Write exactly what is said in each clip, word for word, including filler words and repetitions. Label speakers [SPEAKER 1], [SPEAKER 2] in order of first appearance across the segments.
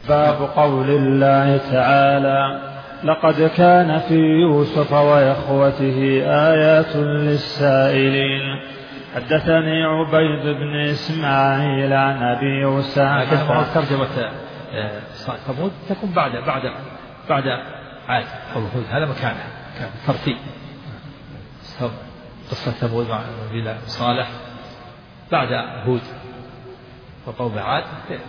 [SPEAKER 1] باب قول الله تعالى لقد كان في يوسف وإخوته آيات للسائلين. حدثني عبيد بن إسماعيل عن أبي أسامة.
[SPEAKER 2] ترجمة ثمود تكون بعد بعد بعد عاد أو هود، هذا مكانها كان ترتيب قصة ثمود مع نبي صالح بعد هود وقوم عاد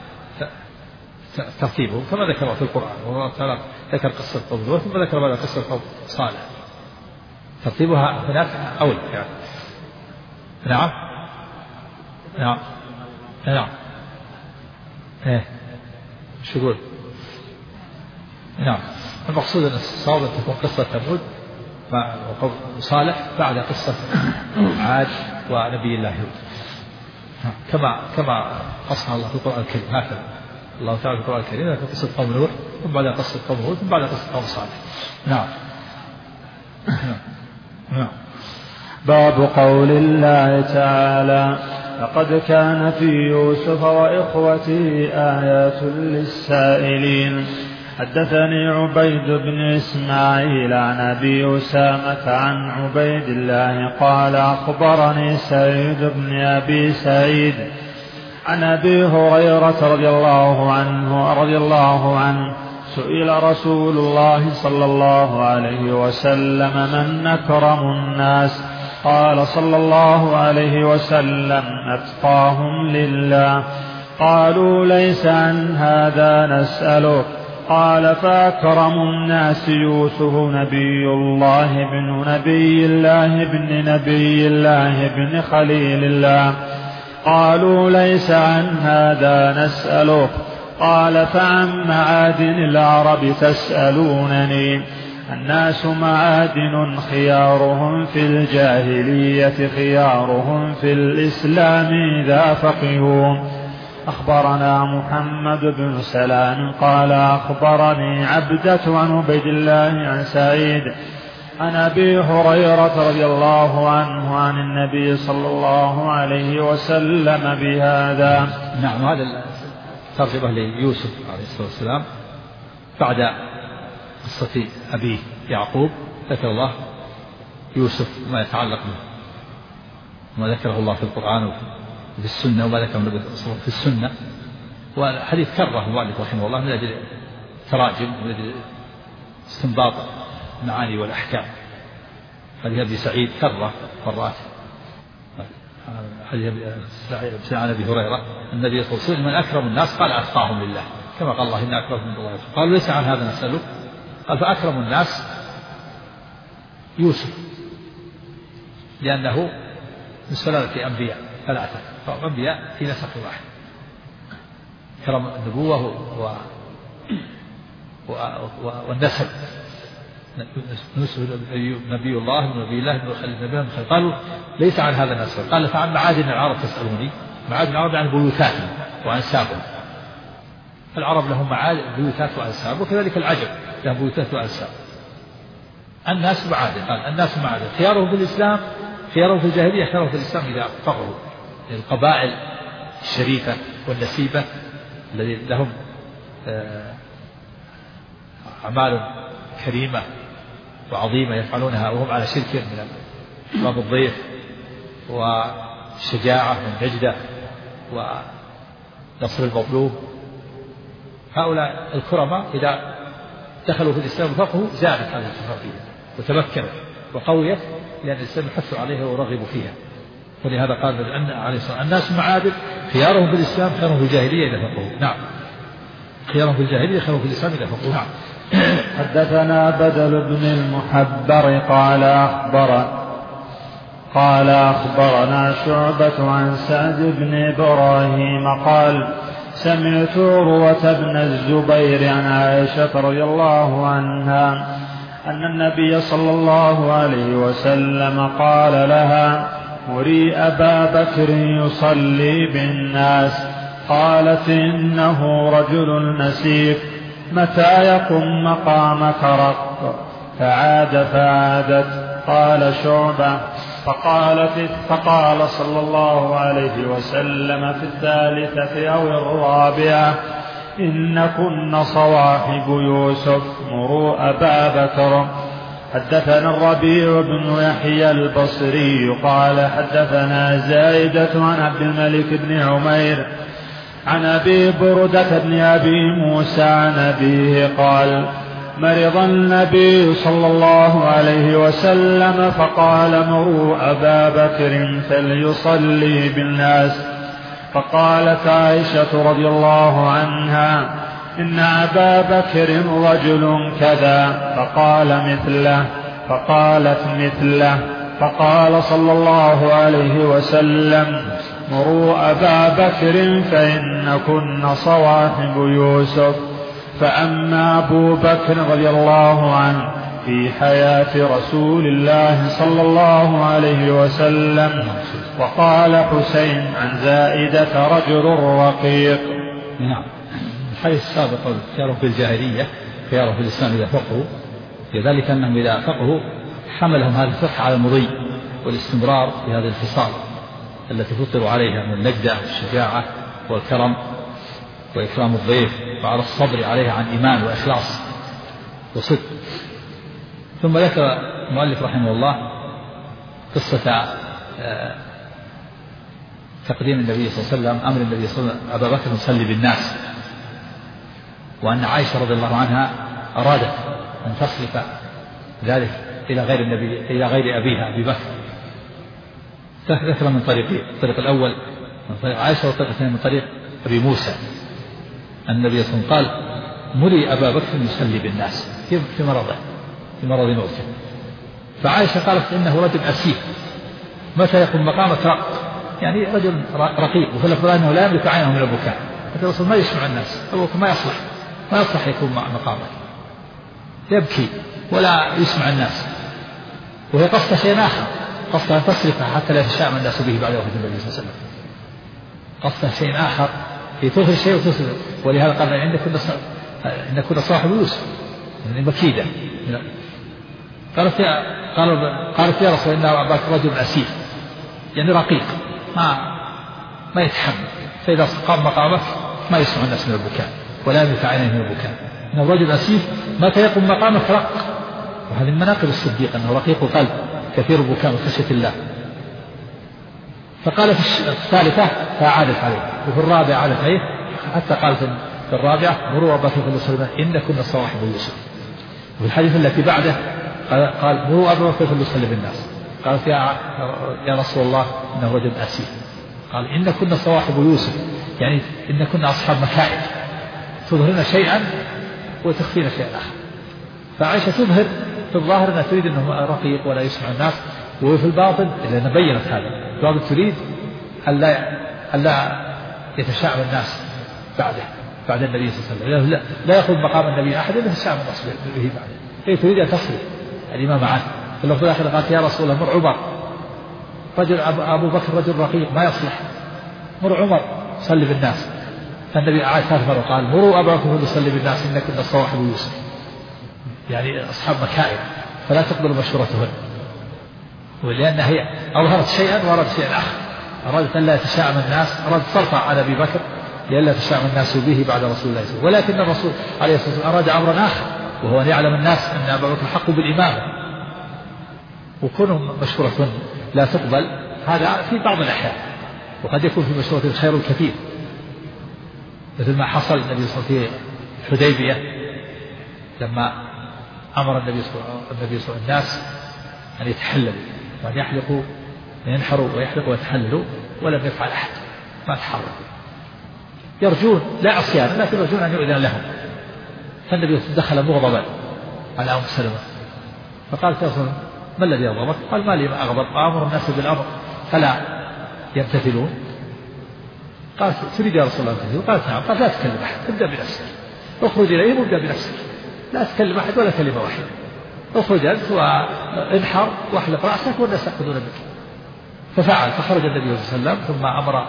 [SPEAKER 2] ترتيبه كما ذكر في القرآن، والله ذكر قصة قوم نوح ثم ذكر بعد قصة قوم صالح، ترتيبها هناك أول يعني. نعم نعم نعم ايه شو يقول؟ نعم المقصود ان الصواب ان تكون قصة ثمود وقوم صالح بعد قصة عاد ونبي الله هود، كما كما قصها الله في القرآن الكريم. هكذا الله تعالى في القرآن الكريم في قصة قوم نوح ثم بعد قصة قوم هود ثم بعد قصة قوم صالح. نعم
[SPEAKER 1] نعم. باب قول الله تعالى لقد كان في يوسف وإخوته آيات للسائلين. حدثني عبيد بن إسماعيل عن أبي أسامة عن عبيد الله قال أخبرني سعيد بن أبي سعيد عن أبي هريرة رضي الله عنه رضي الله عنه سئل رسول الله صلى الله عليه وسلم من أكرم الناس؟ قال صلى الله عليه وسلم أتقاهم لله. قالوا ليس عن هذا نسألك. قال فأكرم الناس يوسف نبي الله ابن نبي الله ابن نبي الله ابن خليل الله. قالوا ليس عن هذا نسألك. قال فعن معادن العرب تسألونني؟ الناس معادن خيارهم في الجاهلية خيارهم في الإسلام إذا فقهوا. أخبرنا محمد بن سلام قال أخبرني عبدة عن عبيد الله عن سعيد عن أبي هريرة رضي الله عنه عن النبي صلى الله عليه وسلم بهذا.
[SPEAKER 2] نعم هذا ترجمة ليوسف عليه الصلاة والسلام بعد قصة أبيه يعقوب ذكر الله يوسف ما يتعلق به ما ذكره الله في القرآن وفي السنة وما ذكره في السنة، والحديث كره المؤلف رحمه الله من أجل تراجم ومن أجل استنباط المعاني والأحكام. حديث أبي سعيد كره مرات حديث عن أبي هريرة النبي صلى الله عليه وسلم من أكرم الناس قال أتقاهم لله، كما قال الله إن أكرمكم عند الله. قالوا ليس عن هذا نسألك. قال فأكرم الناس يوسف لأنه من سلالة أنبياء ثلاثة أنبياء في نسق واحد، كرم النبوة و... و... و... والنسب. يوسف نبي الله ونبي الله ابن خليل. قالوا ليس عن هذا نسأل. قال فعن معادن العرب تسألوني؟ معادن العرب عن بيوتاتهم وأنسابهم. العرب لهم معادن بيوتات وأنساب وكذلك العجم لهم بيوتات وأنساب. الناس معادن. قال الناس معادن خيارهم في الإسلام خيارهم في الجاهلية خيارهم في الإسلام إذا فقهوا. القبائل الشريفة والنسيبة الذين لهم أعمال كريمة وعظيمة يفعلونها وهم على شرك من إكرام الضيف وشجاعة من نجدة ونصر المظلوم، هؤلاء الكرماء إذا دخلوا في الإسلام وفقهوا زادت هذه الاتفاقية وتمكنت وقويت لأن الإسلام يحث عليها ويرغب فيها. ولهذا قال عليه الصلاة الناس معادن خيارهم في الإسلام خيارهم في الجاهلية إذا فقهوا. نعم خيارهم في الجاهلية خيارهم في الإسلام إذا فقهوا. نعم.
[SPEAKER 1] حدثنا بدل بن المحبر قال أخبر قال أخبرنا شعبة عن سعد بن إبراهيم قال سمعت عروة بن الزبير عن عائشة رضي الله عنها أن النبي صلى الله عليه وسلم قال لها مري أبا بكر يصلي بالناس. قالت إنه رجل نسيف متى يقم مقامك رق؟ فعاد فعادت. قال شعبة فقالت فقال صلى الله عليه وسلم في الثالثة أو الرابعة إنكن صواحب يوسف مروا أبا بكر. حدثنا الربيع بن يحيى البصري قال حدثنا زائدة عن عبد الملك بن عمير عن أبي بردة بن أبي موسى عن أبيه قال مرض النبي صلى الله عليه وسلم فقال مروا أبا بكر فليصلي بالناس. فقالت عائشة رضي الله عنها إن أبا بكر رجل كذا، فقال مثله، فقالت مثله، فقال صلى الله عليه وسلم مروا أبا بكر فإنكن صواحب يوسف. فأما أبو بكر رضي الله عنه في حياة رسول الله صلى الله عليه وسلم. وقال حسين عن زائدة رجل رقيق.
[SPEAKER 2] نعم. الحديث السابق خيارهم في الجاهلية خيارهم في الإسلام إذا فقهوا، لذلك أنهم إذا فقهوا حملهم هذا الفقه على المضي والاستمرار في هذه الخصال التي فطروا عليها من النجدة والشجاعة والكرم وإكرام الضيف وعلى الصبر عليها عن إيمان وإخلاص وصدق. ثم ذكر المؤلف رحمه الله قصة تقديم النبي صلى الله عليه وسلم أمر النبي صلى الله عليه وسلم أبا بكر يصلي بالناس، وأن عائشة رضي الله عنها أرادت أن تصرف ذلك إلى غير النبي إلى غير أبيها أبي بكر. ذكر من طريقين، الطريق الأول من طريق عائشة والطريق الثاني من طريق أبي موسى. النبي صلى الله عليه وسلم قال مري أبا بكر يصلي بالناس في مرضه في مرض موته. فعائشة قالت إنه رجل أسير متى يكون مقامك رق، يعني رجل رقيق، وفي الأفضل أنه لا يملك عينه من البكاء، الرسول ما يسمع الناس، أبو بكر ما يصلح ما يصلح يكون مقامك، يبكي ولا يسمع الناس. وهي قصة شيء آخر، قصة أن تصرفها حتى لا يتشائم الناس به بعد وفاة النبي صلى الله عليه وسلم. قصة شيء آخر هي تظهر شيء وتصرف، ولهذا قال إن كنا إن كنا صاحب يوسف يعني مكيدة. قالت يا قالوا قالت يا رسول الله أبا بكر رجل أسير يعني رقيق ما ما يتحمل، فإذا قام مقامك ما يسمع الناس من البكاء ولا يملك عينيه من البكاء. إن الرجل أسير متى يقوم مقامك رق، وهذه من مناقب الصديق أنه رقيق القلب كثير البكاء وخشية الله. فقالت الثالثة فأعادت عليه، وفي الرابعة عادت عليه حتى قالت في الرابعة مروا أبا بكر فليصلي إن كنا صواحب يوسف. وفي الحديث التي بعده قال مروا أبا بكر فليصلي بالناس. قالت يا يا رسول الله إنه رجل أسير. قال إن كنا صواحب يوسف يعني إن كنا أصحاب مكائد تظهرنا شيئا وتخفينا شيئا آخر. فعائشة تظهر في الظاهر أنها تريد أنه رقيق ولا يسمع الناس، وفي الباطن إذا بينت هذا الباطن تريد ألا ألا يتشائم الناس بعده بعد النبي صلى الله عليه وسلم، لا, لا يأخذ مقام النبي أحد إلا يتشائم الناس به بعده. هي تريد أن تصرف الإمام عنه. في اللفظ الآخر قالت يا رسول الله مر عمر، رجل أبو بكر رجل رقيق ما يصلح، مر عمر صلي بالناس. فالنبي أعاد ثلاث مرات قال مروا أبا بكر فليصلي بالناس إن كنا صواحب يوسف، يعني أصحاب مكائد فلا تقبل مشورتهن، ولأنها هي أظهرت شيئا وأرادت شيئا آخر، أرادت أن لا يتشائم الناس، أرادت ترفع على أبي بكر لئلا يتشائم الناس به بعد رسول الله صلى الله عليه وسلم. ولكن الرسول عليه الصلاة والسلام أراد أمرا آخر، وهو أن يعلم الناس أن أبا بكر حق بالإمامة، وكونهم مشورة لا تقبل هذا في بعض الأحيان، وقد يكون في مشورة الخير الكثير، مثل ما حصل النبي صلى الله عليه وسلم في الحديبية لما أمر النبي صلى الله عليه وسلم الناس أن يتحللوا وأن يحلقوا ينحروا ويحلقوا ويتحللوا، ولم يفعل أحد ما تحركوا، يرجون لا عصيان لكن يرجون أن يؤذن لهم. فالنبي دخل مغضبا على أم سلمة فقالت يا رسول الله ما الذي أغضبك؟ قال ما لي ما أغضب، أمر الناس بالأمر فلا يمتثلون. قالت تريد يا رسول الله تمتثل؟ قالت نعم. قال لا تكلم أحد، ابدأ بنفسك، اخرج إليهم وابدأ بنفسك، لا تكلم أحد ولا كلمة واحدة، اخرج أنت وانحر واحلق رأسك والناس يأخذون بك. ففعل، فخرج النبي صلى الله عليه وسلم ثم أمر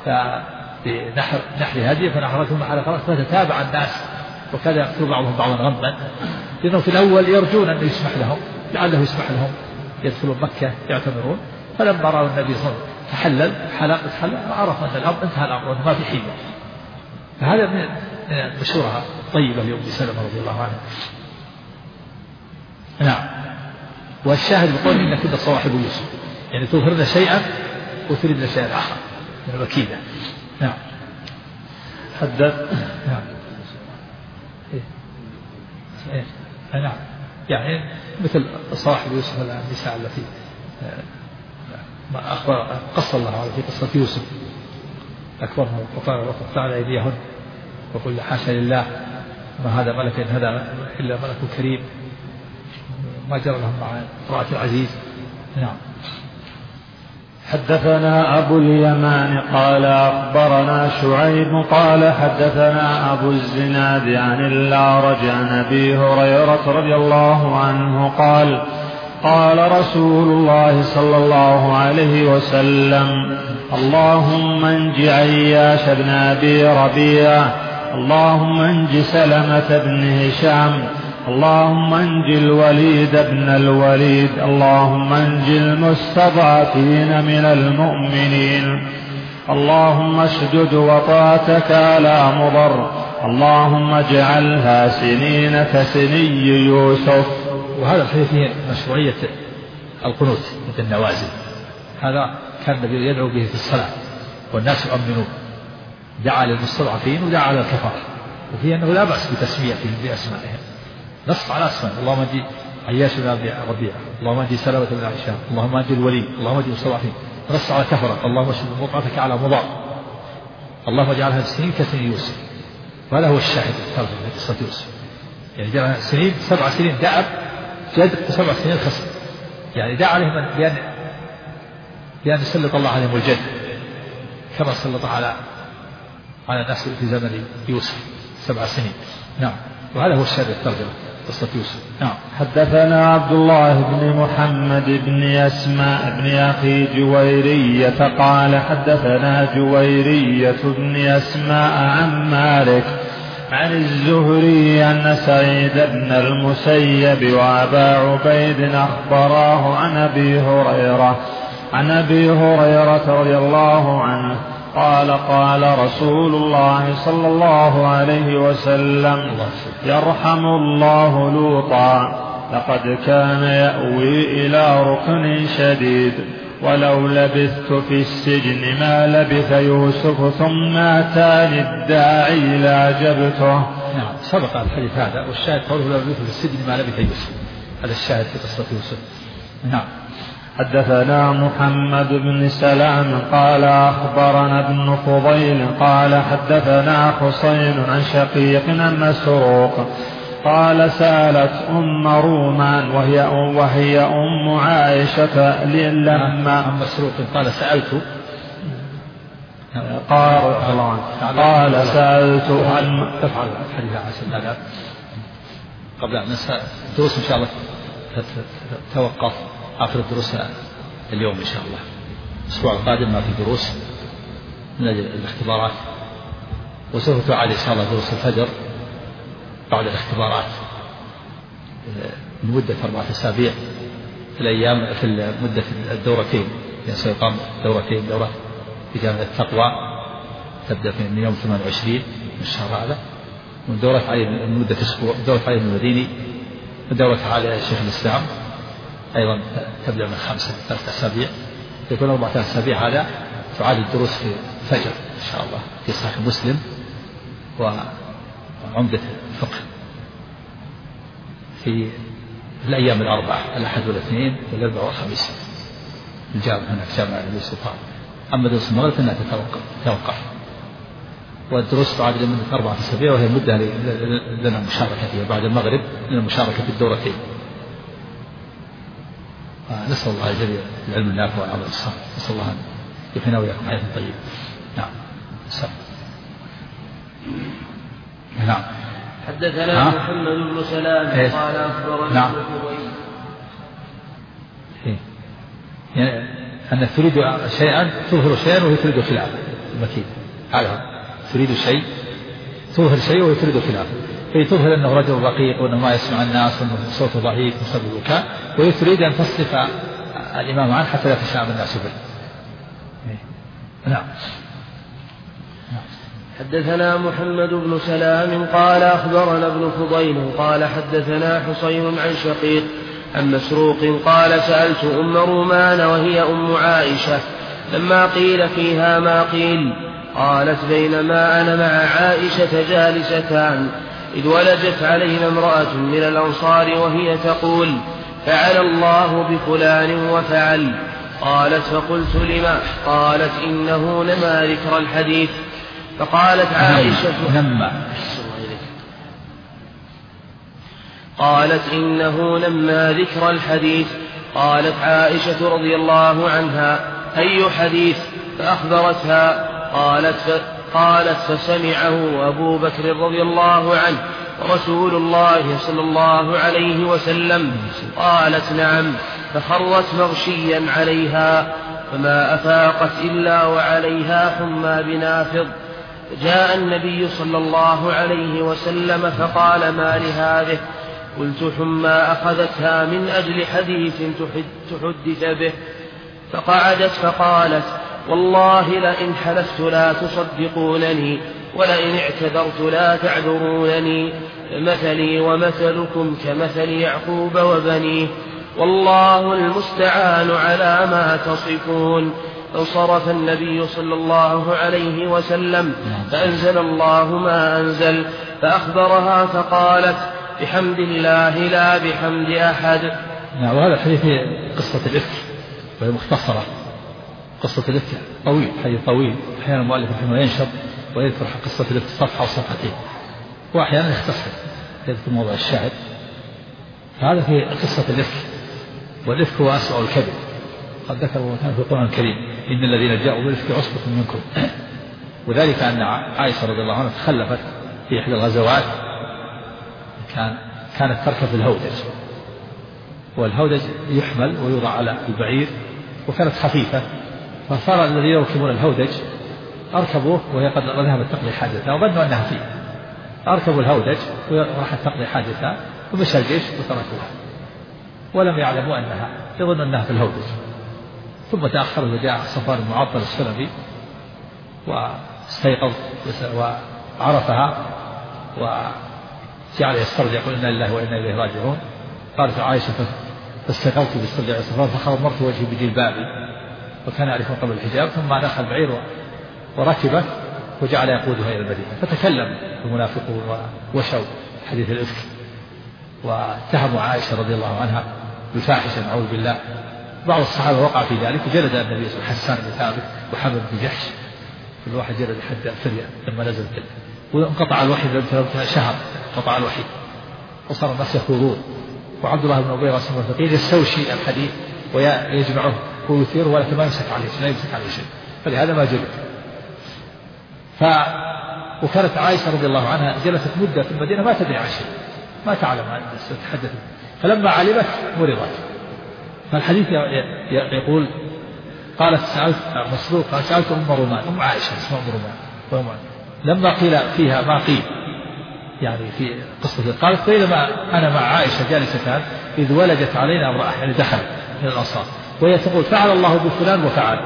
[SPEAKER 2] بنحر نحر هديه فنحر ثم حلق رأسه، فتتابع الناس وكذا يقتل بعضهم بعضا غما، لأنه في الأول يرجون أن يسمح لهم لعله يسمح لهم يدخلون مكة يعتمرون. فلما رأوا النبي صلى الله عليه وسلم تحلل حلق تحلل عرف أن الأمر انتهى الأمر وأنه ما في حيلة. فهذا من مشهورها طيبة لأم سلمة رضي الله عنها. نعم. والشاهد بقول إن كنا صواحب يوسف، يعني تظهرن شيئا وتردن شيئا آخر من الوكيلة. نعم.
[SPEAKER 1] حدث.
[SPEAKER 2] نعم. إيه. إيه. نعم. يعني مثل صواحب يوسف النساء التي ما أخبر قص الله على في قصة يوسف أكبرهم وقال وقطعنا أيديهن وقل حاشا لله ما هذا ملك إن هذا إلا ملك كريم ما جرى لهم مع امرأة العزيز. نعم.
[SPEAKER 1] حدثنا أبو اليمان قال أخبرنا شعيب قال حدثنا أبو الزناد عن الأعرج عن أبي هريرة رضي الله عنه قال قال رسول الله صلى الله عليه وسلم اللهم انج عياش بن أبي ربيعة اللهم انج سلمة بن هشام اللهم انج الوليد بن الوليد اللهم انج المستضعفين من المؤمنين اللهم اشدد وطأتك على مضر اللهم اجعلها سنين كسني يوسف.
[SPEAKER 2] وهذا الحديث فيه مشروعية القنوت مثل النوازل، هذا كان النبي يدعو به في الصلاة والناس يؤمنون، دعا للمستضعفين ودعا على الكفار، وفيه أنه لا بأس بتسميتهم بأسمائهم، نص على أسماء اللهم انجي عياش بن أبي ربيعة اللهم انجي سلمة بن هشام اللهم انجي الوليد اللهم انجي المستضعفين، نص على كفرة اللهم اشد وطأتك على مضار اللهم اجعلها سنين كسنين يوسف. وهذا هو الشاهد في قصة يوسف، يعني جعل سنين سبع سنين دأب جد وسبع سنين خصم، يعني دعا عليهم بأن بأن يسلط الله عليهم الجد كما سلط على على الناس في زمن يوسف سبع سنين. نعم. وهذا هو الشاهد الترجمة قصة يوسف. نعم.
[SPEAKER 1] حدثنا عبد الله بن محمد بن أسماء بن أخي جويرية قال حدثنا جويرية بن أسماء عن مالك عن الزهري أن سعيد بن المسيب وأبا عبيد أخبراه عن أبي هريرة عن أبي هريرة رضي الله عنه قال قال رسول الله صلى الله عليه وسلم يرحم الله لوطا لقد كان يأوي إلى ركن شديد ولو لبثت في السجن ما لبث يوسف ثم أتاني الداعي لأجبته.
[SPEAKER 2] نعم. سبق الحديث هذا، والشاهد قوله لو لبث في السجن ما لبث يوسف، هذا الشاهد في قصة يوسف. نعم.
[SPEAKER 1] حدثنا محمد بن سلام قال أخبرنا ابن فضيل قال حدثنا حسين عن شقيق عن مسروق قال سألت أم رومان وهي أم, وهي أم عائشة لما
[SPEAKER 2] عن مسروق قال سألت
[SPEAKER 1] قال قال سألت
[SPEAKER 2] أم تفعل الحديث عن قبل أن نسأل دروس إن شاء الله توقف آخر الدروس اليوم إن شاء الله. الأسبوع القادم ما في دروس من أجل الاختبارات، وسوف تعاد إن شاء الله دروس الفجر بعد الاختبارات لمدة أربعة أسابيع في الأيام في مدة الدورتين، يعني سيقام دورتين، دورة في جامعة التقوى تبدأ من يوم ثمانية وعشرين من الشهر هذا، ودورة علي من مدة أسبوع، دورة علي المديني، ودورة علي شيخ الإسلام أيضا تبدأ من خمسة ثلاثة أسابيع، يكون أربعة أسابيع هذا تعاد الدروس في الفجر إن شاء الله في صحيح مسلم وعمدة الفقه في الأيام الأربعة الأحد والاثنين والأربعاء والخميس الجامعة هناك جامعة النبي سلطان. أما دروس المغرب فإنها تتوقف تتوقف والدروس تعاد لمدة أربعة أسابيع، وهي مدة لنا المشاركة فيها بعد المغرب لنا المشاركة في الدورتين. نسأل الله الجميع العلم النافع والعمل الصالح، نسأل الله أن يحيينا وإياكم حياة طيبة. نعم. سلام. نعم.
[SPEAKER 3] حدثنا محمد بن سلام قال أخبرنا
[SPEAKER 2] نعم. إيه؟ يعني أنك تريد شيئا تظهر شيئا وهي تريد خلافه المكيد، هذا تريد شيء تظهر شيء وهي تريد خلافه، فهي تظهر أنه رجل رقيق وأنه ما يسمع الناس وأنه صوته ضعيف مسبب البكاء، وهي تريد أن تصرف الإمام عنه حتى لا تشاءم الناس به. نعم.
[SPEAKER 3] حدثنا محمد بن سلام قال أخبرنا ابن فضيل قال حدثنا حسين عن شقيق عن مسروق قال سألت أم رومان وهي أم عائشة لما قيل فيها ما قيل قالت بينما أنا مع عائشة جالستان إذ ولجت علينا امرأة من الأنصار وهي تقول فعل الله بفلان وفعل. قالت فقلت لما؟ قالت إنه نما ذكر الحديث. فقالت عائشة
[SPEAKER 2] نما
[SPEAKER 3] قالت إنه نما ذكر الحديث. قالت عائشة رضي الله عنها أي حديث؟ فأخبرتها. قالت ف... قالت فسمعه أبو بكر رضي الله عنه ورسول الله صلى الله عليه وسلم. قالت نعم. فخرت مغشيا عليها فما أفاقت إلا وعليها حمى بنافض. جاء النبي صلى الله عليه وسلم فقال ما لهذه؟ قلت حمى أخذتها من أجل حديث تحدث به. فقعدت فقالت والله لئن حلفت لا تصدقونني ولئن اعتذرت لا تعذرونني فمثلي ومثلكم كمثل يعقوب وبنيه والله المستعان على ما تصفون. فانصرف النبي صلى الله عليه وسلم فأنزل الله ما أنزل فأخبرها فقالت بحمد الله لا بحمد أحد.
[SPEAKER 2] نعم. وهذا الحديث قصة الإفك وهي مختصرة. قصة الإفك طويل، حديث طويل، أحيانا المؤلف رحمه الله ينشط ويذكر قصة الإفك صفحة وصفحتين وأحيانا يختصر يذكر موضوع الشاهد. فهذا في قصة الإفك، والإفك هو أسوأ الكذب. قد ذكر الله في القرآن الكريم إن الذين جاءوا بالإفك عصبة منكم. وذلك أن عائشة رضي الله عنها تخلفت في إحدى الغزوات كان كانت تركب الهودج، والهودج يحمل ويوضع على البعير وكانت خفيفة، فصار الذين يركبون الهودج أركبوه وهي قد ذهبت تقضي حاجتها وظنوا أنها فيه، أركبوا الهودج وراحت تقضي حاجتها ومشى الجيش وتركوها ولم يعلموا أنها، يظن أنها في الهودج. ثم تأخر وجاء صفوان بن معطل السلمي واستيقظ وعرفها وجعل يسترجع يقول إنا لله وإنا إليه راجعون. قالت عائشة فاستيقظت باسترجاع صفوان فخمرت وجهي بجلبابي وكان يعرفون قبل الحجاب، ثم نخى البعير وركبه وجعل يقودها إلى المدينة. فتكلم المنافقون وشوا حديث الإفك واتهموا عائشة رضي الله عنها بالفاحشة نعوذ بالله. بعض الصحابة وقع في ذلك وجلد النبي صلى الله عليه وسلم حسان بن ثابت وحمد بن جحش، كل واحد جلد حد الفرية لما نزل الكلب. وانقطع الوحي شهر، انقطع الوحي وصار الناس يخوضون، وعبد الله بن أبي راسم الفقير يستوشي الحديث ويجمعه ويثيره ولكن ما يمسك عليه لا يمسك عليه شيء، فلهذا ما جلد. ف وكانت عائشة رضي الله عنها جلست مدة في المدينة ما تدري عن شيء، ما تعلم عن تتحدث، فلما علمت مرضت. فالحديث يقول قالت سألت مسروق قال سألت أم رومان، أم عائشة اسمها أم رومان، لما قيل فيها ما قيل يعني في قصة قالت بينما أنا مع عائشة جالستان إذ ولجت علينا امرأة يعني دخلت من الأنصار وهي تقول فعل الله بفلان وفعل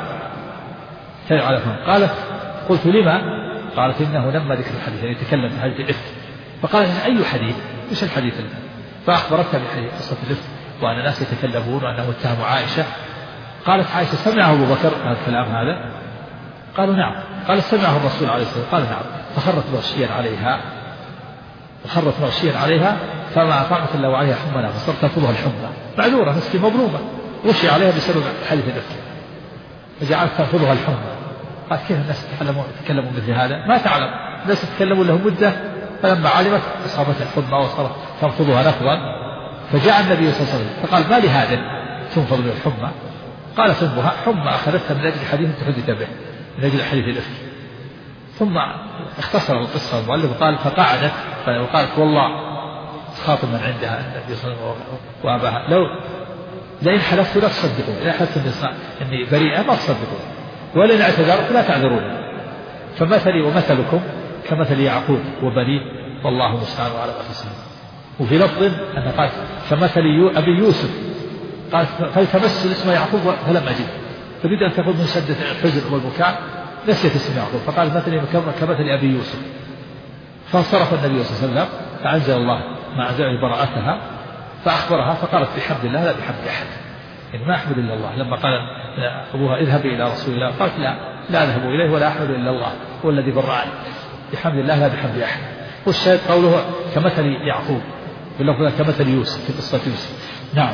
[SPEAKER 2] فعل. قالت قلت لما؟ قالت إنه لما ذكر الحديث يعني تكلم في حديث الإفك. فقالت أي حديث؟ إيش الحديث اللي؟ فأخبرتها بحديث قصة الإفك وأن الناس يتكلمون وأنهم اتهموا عائشة. قالت عائشة سمعه أبو بكر هذا الكلام هذا؟ قالوا نعم. قال سمعه الرسول عليه الصلاة والسلام؟ قال نعم. فخرت مغشيا عليها فخرت مغشيا عليها فما أطعمت إلا وعليها حمى فصرت تأخذها الحمى معذورة مسكين مظلومة غشي عليها بسبب حديث الإفك فجعلت تأخذها الحمى. قال كيف الناس يتكلمون يتكلمون مثل هذا؟ ما تعلم، الناس يتكلمون لهم مدة فلما علمت أصابتها الحمى وصارت تنفضها نفضا. فجاء النبي صلى الله عليه وسلم فقال ما لهذا تنفض من الحمى؟ قال ثمها حمى أخذتها من أجل حديث تحدث به من أجل حديث الإفك. ثم اختصر القصة المؤلف وقال فقعدت وقالت والله خاطب من عندها النبي صلى الله عليه وسلم وأباها لو لئن حلفت لا تصدقون، إذا حلفت إني بريئة ما تصدقون ولئن اعتذرت لا تعذرون فمثلي ومثلكم كمثل يعقوب وبنيه والله المستعان على ما تصفون. وفي لفظ أن قال كمثل أبي يوسف قال فالتمس اسم يعقوب فلم أجد، تريد أن تقول من شدة الحزن والبكاء نسيت اسم يعقوب فقال مثلي كمثل أبي يوسف، فانصرف النبي صلى الله عليه وسلم فأنزل الله ما أنزل براءتها فأخبرها فقالت بحمد الله لا بحمد أحد، يعني ما أحمد إلا الله. لما قال أبوها اذهبي إلى رسول الله قالت لا لا أذهب إليه ولا أحمد إلا الله هو الذي برأني، بحمد الله لا بحمد أحد. والشاهد قوله كمثل يعقوب باللفظ كمثل يوسف في قصة يوسف. نعم.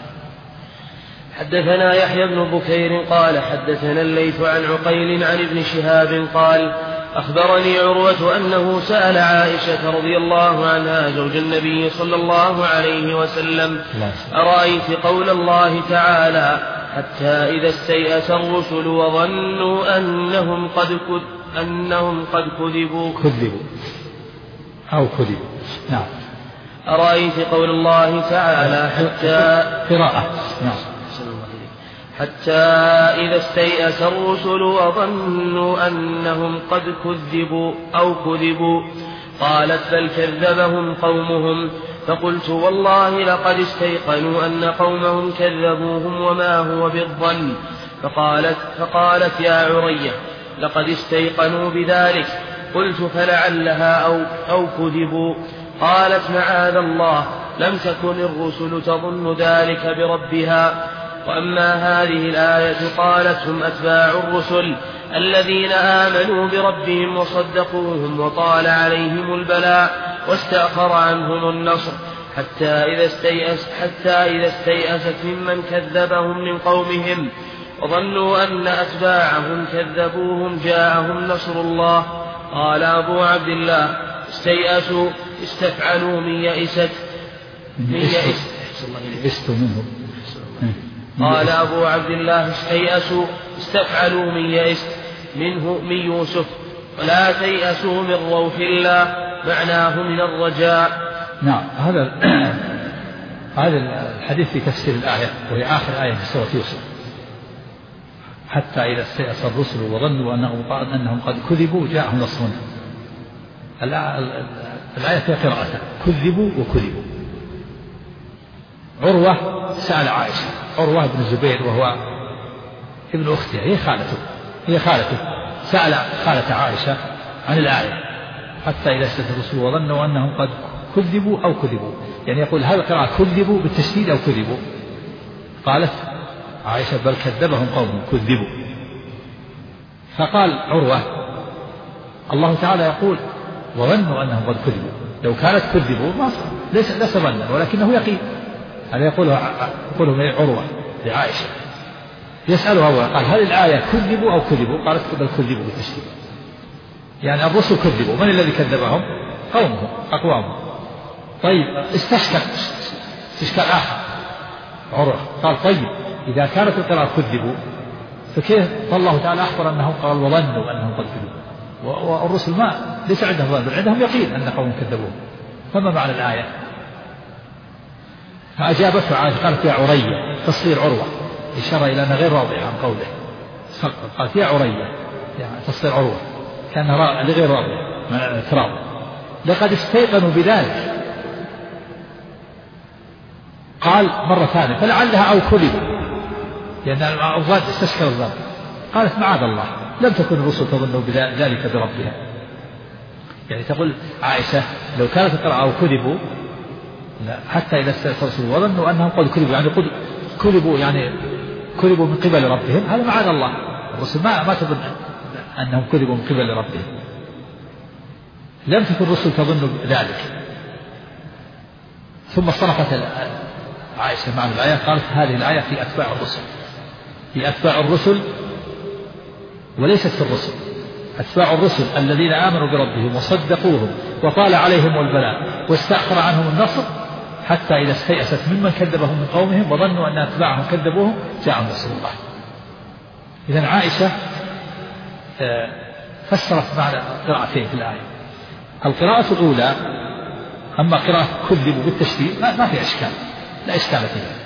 [SPEAKER 3] حدثنا يحيى بن بكير قال حدثنا الليث عن عقيل عن ابن شهاب قال أخبرني عروة أنه سأل عائشة رضي الله عنها زوج النبي صلى الله عليه وسلم أرأيت قول الله تعالى حتى إذا استيأس الرسل وظنوا أنهم قد كذ أنهم قد كذبوا
[SPEAKER 2] كذبوا أو كذبوا. نعم.
[SPEAKER 3] أرأيت قول الله تعالى حتى
[SPEAKER 2] قراءة. نعم.
[SPEAKER 3] حتى إذا استيأس الرسل وظنوا أنهم قد كذبوا أو كذبوا قالت بل كذبهم قومهم فقلت والله لقد استيقنوا أن قومهم كذبوهم وما هو بالظن. فقالت, فقالت يا عرية لقد استيقنوا بذلك. قلت فلعلها أو, أو كذبوا. قالت معاذ الله لم تكن الرسل تظن ذلك بربها. وأما هذه الآية قالت هم أتباع الرسل الذين آمنوا بربهم وصدقوهم وطال عليهم البلاء واستأخر عنهم النصر حتى إذا استيأس حتى إذا استيأست ممن كذبهم من قومهم وظنوا أن أتباعهم كذبوهم جاءهم نصر الله. قال أبو عبد الله استيأسوا استفعلوا من يئست من يئست
[SPEAKER 2] منهم.
[SPEAKER 3] قال أبو عبد الله استيأسوا استفعلوا من يئست منه من يوسف ولا تيأسوا من روح الله معناه من الرجاء.
[SPEAKER 2] نعم. هذا هذا الحديث في تفسير الآية وهي آخر آية في سورة يوسف حتى إذا استيأس الرسل وظنوا أنهم أنهم قد كذبوا جاءهم نصرنا. الآية فيها قراءتان كذبوا وكذبوا. عروة سأل عائشة عروة بن الزبير وهو ابن أختها هي خالته هي خالته سأل خالة عائشة عن الآية حتى إذا استيأس الرسل وظنوا أنهم قد كذبوا أو كذبوا، يعني يقول هذا قراءة كذبوا بالتشديد أو كذبوا. قالت عائشة بل كذبهم قوم كذبوا. فقال عروة الله تعالى يقول وظنوا أنهم قد كذبوا، لو كانت كذبوا ما صار ليس ليس ظنا ولكنه يقين. هذا يقولها يقوله عروة لعائشة يسألها قال هل الآية كذبوا أو كذبوا؟ قالت بل كذبوا بالتشديد، يعني الرسل كذبوا. من الذي كذبهم؟ قومهم أقوامهم. طيب استشكل استشكال آخر عروة قال طيب إذا كانت القراءة كذبوا فكيف فالله تعالى أخبر أنهم قال وظنوا أنهم قد كذبوا، والرسل ما ليس عندهم ظن بل عندهم يقين أن قوم كذبوهم، فما معنى الآية؟ فأجابته عائشة قالت يا عرية تصغير عروة إشارة إلى أنها غير راضية عن قوله. قالت يا عرية يعني تصغير عروة كأنها غير راضية من الاعتراض. لقد استيقنوا بذلك. قال مرة ثانية فلعلها أو كذبوا لأن الظن استشكل الظن. قالت معاذ الله لم تكن الرسل تظن بذلك بربها، يعني تقول عائشة لو كانت القراءة أو كذبوا حتى إذا استيأس الرسل وظنوا أنهم قد كذبوا، يعني قد كذبوا يعني كذبوا من قبل ربهم، هذا معاذ الله. الرسل ما ما تظن أنهم كذبوا من قبل ربهم، لم تكن الرسل تظن ذلك. ثم صرفت عائشة معنى الآية قالت هذه الآية في أتباع الرسل في أتباع الرسل وليست في الرسل. أتباع الرسل الذين آمنوا بربهم وصدقوهم وطال عليهم البلاء واستأخر عنهم النصر حتى إذا استيأست ممن كذبهم من قومهم وظنوا أن أتباعهم كذبوهم جاءهم نصر الله. إذن عائشة فسرت معنى قراءتين في الآية. القراءة الأولى أما قراءة كذبوا بالتشديد ما في إشكال، لا إشكال فيها.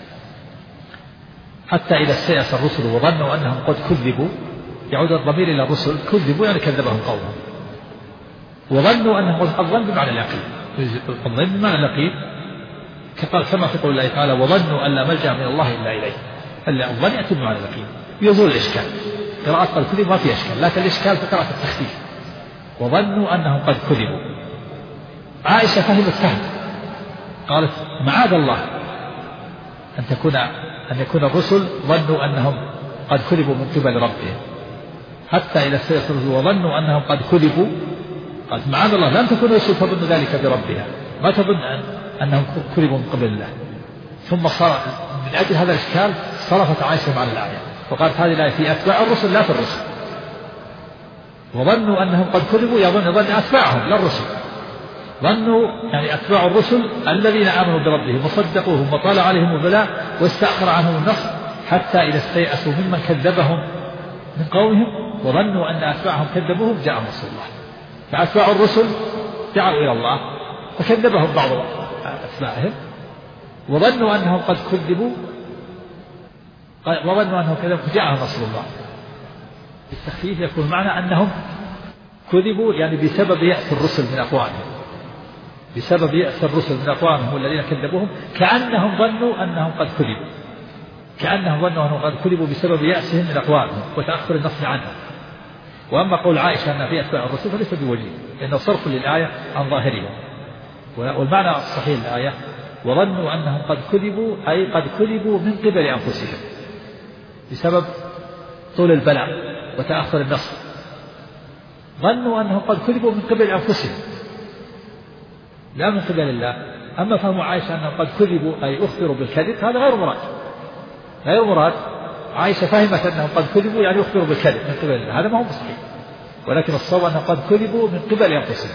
[SPEAKER 2] حتى إذا استيأس الرسل وظنوا أنهم قد كذبوا يعود الضمير إلى الرسل كذبوا يعني كذبهم قومهم، وظنوا أنهم قد ظنوا بمعنى اليقين. الظن بمعنى اليقين كما في قول الله تعالى وظنوا أن لا ملجأ من الله إلا إليه، الظن يأتي بمعنى اليقين يزول الإشكال. قراءة قد كذبوا ما في إشكال، لكن الإشكال في قراءة التخفيف وظنوا أنهم قد كذبوا. عائشة فهمت فهم، قالت معاذ الله أن تكون أن يكون الرسل ظنوا أنهم قد كذبوا من قبل ربهم، حتى إذا استيقظوا وظنوا أنهم قد كذبوا قالت معاذ الله لم تكن الرسل تظن ذلك بربها، ما تظن أنهم كذبوا من قبل الله. ثم صار من أجل هذا الإشكال صرفت عائشة عن الآية وقالت هذه الآية في أتباع الرسل لا في الرسل، وظنوا أنهم قد كذبوا يظن ظن أتباعهم لا الرسل، ظنوا يعني أتباع الرسل الذين آمنوا بربهم وصدقوهم وطال عليهم البلاء واستأخر عنهم النصر حتى إذا استيأسوا ممن كذبهم من قومهم وظنوا أن أتباعهم كذبوهم جاء نصر الله. فأتباع الرسل دعوا إلى الله فكذبهم بعض أتباعهم وظنوا أنهم قد كذبوا وظنوا أنهم كذبوا فجاءهم نصر الله. التخفيف يكون معنى أنهم كذبوا يعني بسبب يأس الرسل من أقوامهم، بسبب يأس الرسل من أقوامهم الذين كذبوهم كأنهم ظنوا أنهم قد كذبوا، كأنهم ظنوا أنهم قد كذبوا بسبب يأسهم من أقوامهم وتأخر النصر عنهم. وأما قول عائشة أن في أتباع الرسل فليس بوجيه، لأنه صرف للآية عن ظاهرها. والمعنى الصحيح للآية وظنوا أنهم قد كذبوا أي قد كذبوا من قبل أنفسهم بسبب طول البلاء وتأخر النصر، ظنوا أنهم قد كذبوا من قبل أنفسهم لا من قبل الله. أما فهم عائشة أنهم قد كذبوا أي أخبروا بالكذب هذا غير مراد، غير مراد. عائشة فهمت أنهم قد كذبوا يعني أخبروا بالكذب من قبل الله، هذا ما هو صحيح، ولكن الصواب أنهم قد كذبوا من قبل أنفسهم،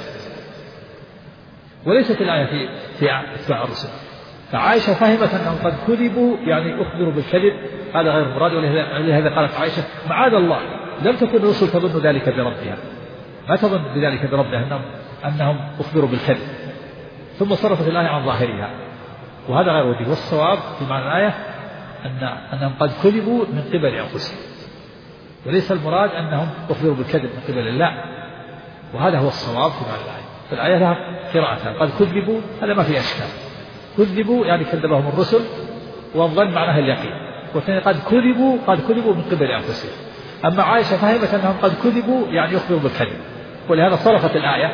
[SPEAKER 2] وليست الآية في في أتباع الرسل. فعائشة فهمت أنهم قد كذبوا يعني أخبروا بالكذب، هذا غير مراد. ولهذا قالت عائشة معاذ الله لم تكن الرسل تظن ذلك بربها، ما تظن بذلك بربها أنهم أنهم أخبروا بالكذب. ثم صرفت الآية عن ظاهرها وهذا غير وجيه. والصواب في معنى الآية أن أنهم قد كذبوا من قبل أنفسهم، وليس المراد أنهم أخبروا بالكذب من قبل الله، وهذا هو الصواب في معنى الآية. فالآية لها قراءتان، قد كذبوا هذا ما في أشكال، كذبوا يعني كذبهم الرسل والظن معناها اليقين، والثاني قد كذبوا قد كذبوا من قبل أنفسهم. أما عائشة فهمت أنهم قد كذبوا يعني يخبروا بالكذب، ولهذا صرفت الآية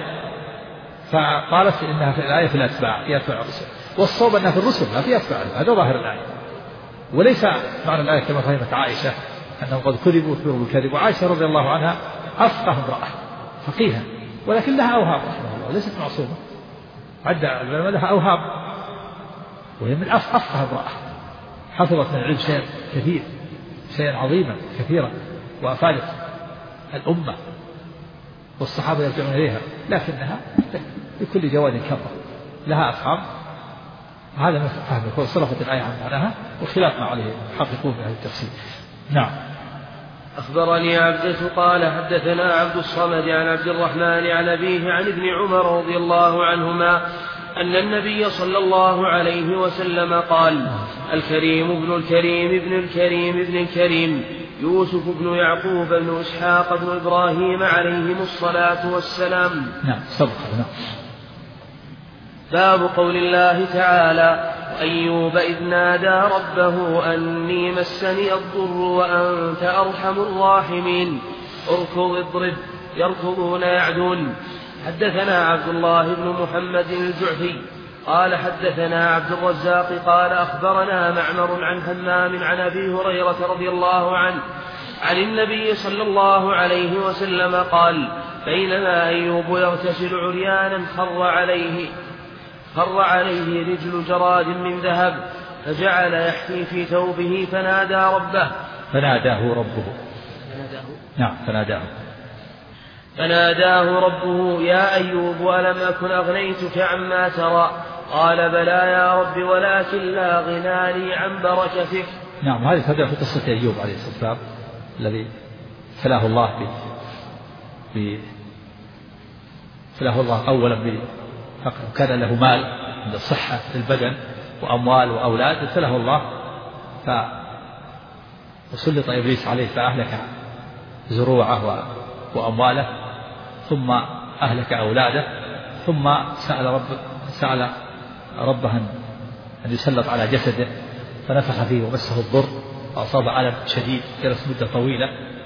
[SPEAKER 2] فقالت إنها في الآية في الأتباع في أتباع الرسل، والصواب أنها في الرسل لا في أتباعهم، هذا ظاهر الآية. وليس معنى الآية كما فهمت عائشة أنهم قد كذبوا يخبروا بالكذب. وعائشة رضي الله عنها أفقه امرأة فقيها، ولكن لها أوهام رحمه الله، ليست معصومة، عد العلماء لها أوهام، وهي من أفقه امرأة حفظت من العلم شيئا كثير شيئا عظيما كثيرا وأفادت الأمة والصحابة يرجعون إليها، لكنها بكل جواد كفر لها أفهام. هذا ما فهمه صرفت الآية عن معناها وخلاف ما عليه محققون في هذا التفسير. نعم.
[SPEAKER 3] أخبرني عبدة قال حدثنا عبد الصمد عن عبد الرحمن عن أبيه عن ابن عمر رضي الله عنهما أن النبي صلى الله عليه وسلم قال الكريم ابن الكريم ابن الكريم ابن الكريم يوسف بن يعقوب بن إسحاق بن إبراهيم عليهم الصلاة والسلام.
[SPEAKER 2] نعم سبق.
[SPEAKER 3] باب قول الله تعالى وأيوب إذ نادى ربه أني مسني الضر وأنت أرحم الراحمين اركض اضرب يركضون يعدون. حدثنا عبد الله بن محمد الجعفي قال حدثنا عبد الرزاق قال أخبرنا معمر عن همام عن أبي هريرة رضي الله عنه عن النبي صلى الله عليه وسلم قال بينما أيوب يغتسل عريانا خر عليه خر عليه رجل جراد من ذهب فجعل يحكي في ثوبه فنادى ربه
[SPEAKER 2] فناداه ربه
[SPEAKER 3] فناداه
[SPEAKER 2] نعم فناداه
[SPEAKER 3] فناداه ربه يا أيوب ألم أكن أغنيتك عما ترى قال بلى يا رب ولكن لا غنى لي عن بركتك.
[SPEAKER 2] نعم. هذه تدعو في قصة أيوب عليه الصلاة والسلام الذي ابتلاه الله ب ابتلاه الله أولا بفقر، كان له مال عند الصحة في البدن وأموال وأولاد، ابتلاه الله ف وسلط إبليس عليه فأهلك زروعه وأمواله ثم أهلك أولاده، ثم سأل رب سأل ربه أن يسلط على جسده فنفخ فيه ومسه الضر وأصاب ألم شديد جلس مدة طويلة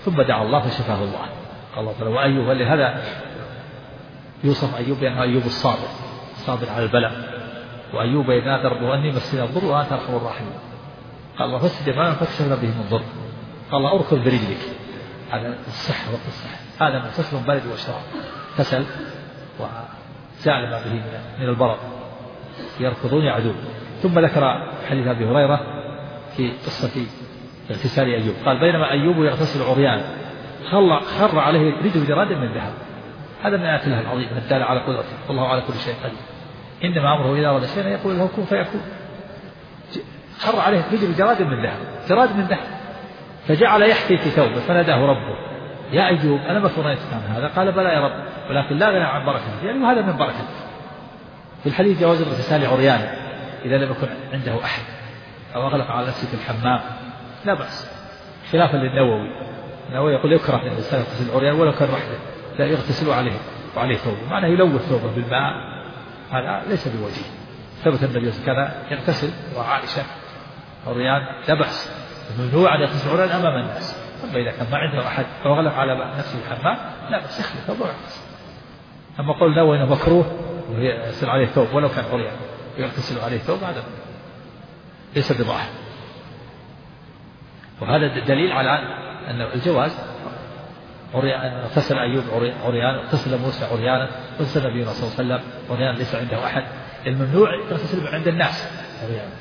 [SPEAKER 2] ثم دعا الله فشفاه الله. قال الله تعالى وأيوب، ولهذا يوصف أيوب بأنه أيوب الصابر، الصابر على البلاء. وأيوب إذ نادى ربه أني مسني الضر وأنت أرحم الراحمين. قال الله فاستجب لنا فكشفنا به من ضر. قال الله أركض برجلك، على الصحة وقت الصحة، هذا مغتسل برد وشراب، كسل وزعل ما به من البرد، يركضون يعدون. ثم ذكر حديث أبي هريرة في قصة اغتسال أيوب، قال بينما أيوب يغتسل عريانا خر عليه رجل جراد من ذهب. هذا من آيات الله العظيمة الدالة على قدرته، والله على كل شيء قدير. إنما أمره إذا أراد شيئا يقول له كن فيكون. خر عليه رجل جراد من ذهب، جراد من ذهب، فجعل يحكي في ثوبه فناداه ربه يا أيوب أنا ما كنت عن هذا؟ قال بلى يا رب ولكن لا غنى عن بركته، يعني هذا من بركته. في الحديث جواز الاغتسال عريانا إذا لم يكن عنده أحد أو أغلق على نفسه في الحمام لا بأس، خلافا للنووي. النووي يقول يكره الإنسان يغتسل عريان ولو كان وحده، لا يغتسل عليه وعليه ثوبه، معناه يلوث ثوبه بالماء، هذا ليس بوجيه. ثبت النبي كان يغتسل وعائشة عريان لا بأس، ممنوع أن يغتسل عريان أمام الناس. أما إذا كان ما عنده أحد أو أغلق على نفسه الحمام لا بأس يخلي ثوبه ويغتسل. أما قول النووي إنه مكروه ويغتسل عليه ثوب ولو كان عريان ويغتسل عليه ثوب هذا ليس بضاحك. وهذا دليل على أن الجواز. اغتسل أيوب عريان، اغتسل موسى عريانا، اغتسل نبينا صلى الله عليه وسلم عريانا ليس عنده أحد. الممنوع يغتسل عند الناس عريانا.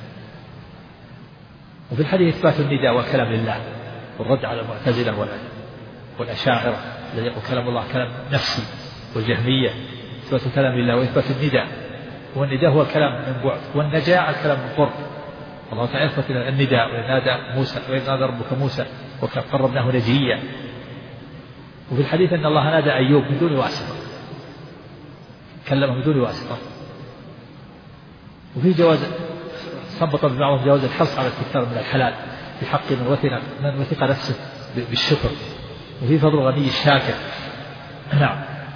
[SPEAKER 2] وفي الحديث إثبات النداء والكلام لله والرد على المعتزلة والأشاعرة الذي يقول كلام الله كلام نفسي، والجهمية إثبات الكلام لله وإثبات النداء. والنداء هو الكلام من بعد، والنجاة الكلام من قرب. الله تعالى يثبت النداء ونادى موسى وإذ نادى ربك موسى وقربناه نجيا. وفي الحديث أن الله نادى أيوب بدون واسطة، كلمه بدون واسطة. وفي جواز ثبت ببعضهم جواز الحرص على استكثار من الحلال في حق من وثق من وثق نفسه بالشكر، وفي فضل غني الشاكر. نعم.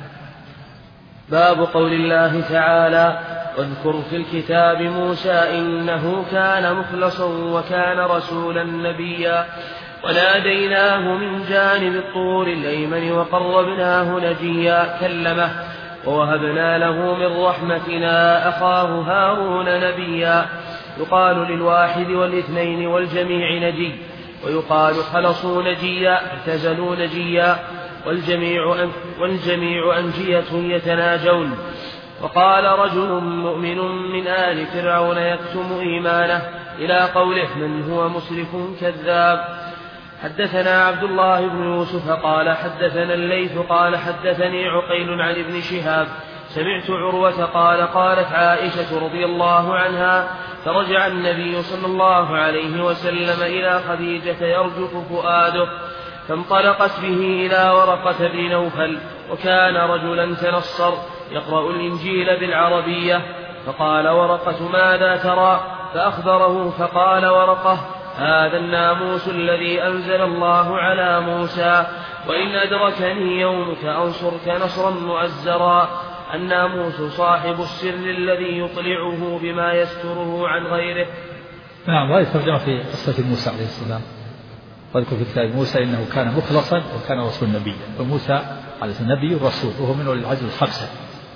[SPEAKER 3] باب قول الله تعالى واذكر في الكتاب موسى إنه كان مخلصا وكان رسولا نبيا وناديناه من جانب الطور الأيمن وقربناه نجيا كلمه ووهبنا له من رحمتنا أخاه هارون نبيا. يقال للواحد والاثنين والجميع نجي، ويقال خلصوا نجيا اعتزلوا نجيا، والجميع, أن والجميع أنجية يتناجون. وقال رجل مؤمن من آل فرعون يكتم إيمانه إلى قوله من هو مسرف كذاب. حدثنا عبد الله بن يوسف قال حدثنا الليث قال حدثني عقيل عن ابن شهاب سمعت عروة قال قالت عائشة رضي الله عنها فرجع النبي صلى الله عليه وسلم إلى خديجة يرجف فؤاده فانطلقت به إلى ورقة بن نوفل وكان رجلا تنصر يقرأ الإنجيل بالعربية. فقال ورقة ماذا ترى؟ فأخبره فقال ورقة هذا الناموس الذي أنزل الله على موسى وإن أدركني يومك أنصرك نصرا مؤزرا. الناموس صاحب السر الذي يطلعه بما يستره عن غيره.
[SPEAKER 2] نعم. وهذه ترجمة في قصة موسى عليه السلام. واذكر في كتاب موسى إنه كان مخلصا وكان رسول نبيا. وموسى عليه السلام نبي رسول وهو من أولي العزم الخمسة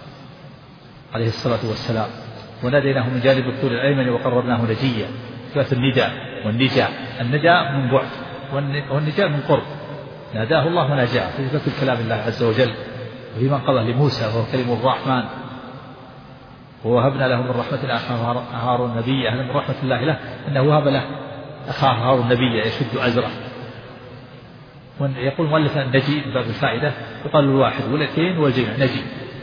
[SPEAKER 2] عليه الصلاة والسلام. وناديناه من جانب الطور الأيمن وقربناه نجيا. إثبات النداء والنجاء، النداء من بعد والنجاء من قرب. ناداه الله ونجاه في إثبات الكلام الله عز وجل. وفي من قضى لموسى وهو كلم الرحمن ووهبنا له من رحمتنا أخاه هارون نبيا. من رحمة الله له أنه وهب له أخاه هارون نبيا يشد أزره. ويقول مؤلف النجي من باب الفائدة يقال الواحد والاثنين والجميع نجي.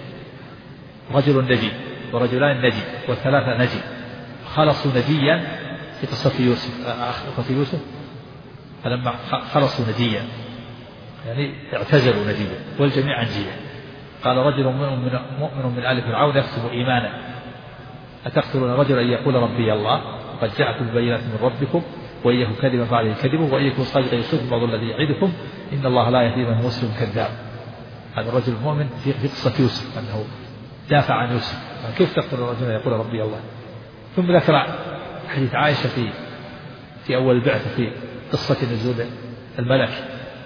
[SPEAKER 2] رجل نجي ورجلان نجي والثلاثة نجي. خلصوا نجيا في قصة يوسف أخوة يوسف فلما خلصوا نجيا يعني اعتزلوا نجيا والجميع نجيا. قال رجل مؤمن من آل فرعون يكتم إيمانه أتقتلون رجلا أن يقول ربي الله وقد جاءكم بالبينات من ربكم وإن يكن كذبا فعليه كذبه وإن يكن صادقا يصدق بعض الذي يعدكم إن الله لا يهدي من هو مسلم كذاب. هذا الرجل المؤمن في قصة يوسف أنه دافع عن يوسف. كيف تقتل الرجل يقول ربي الله؟ ثم ذكر حديث عائشة في في أول البعثة في قصة نزول الملك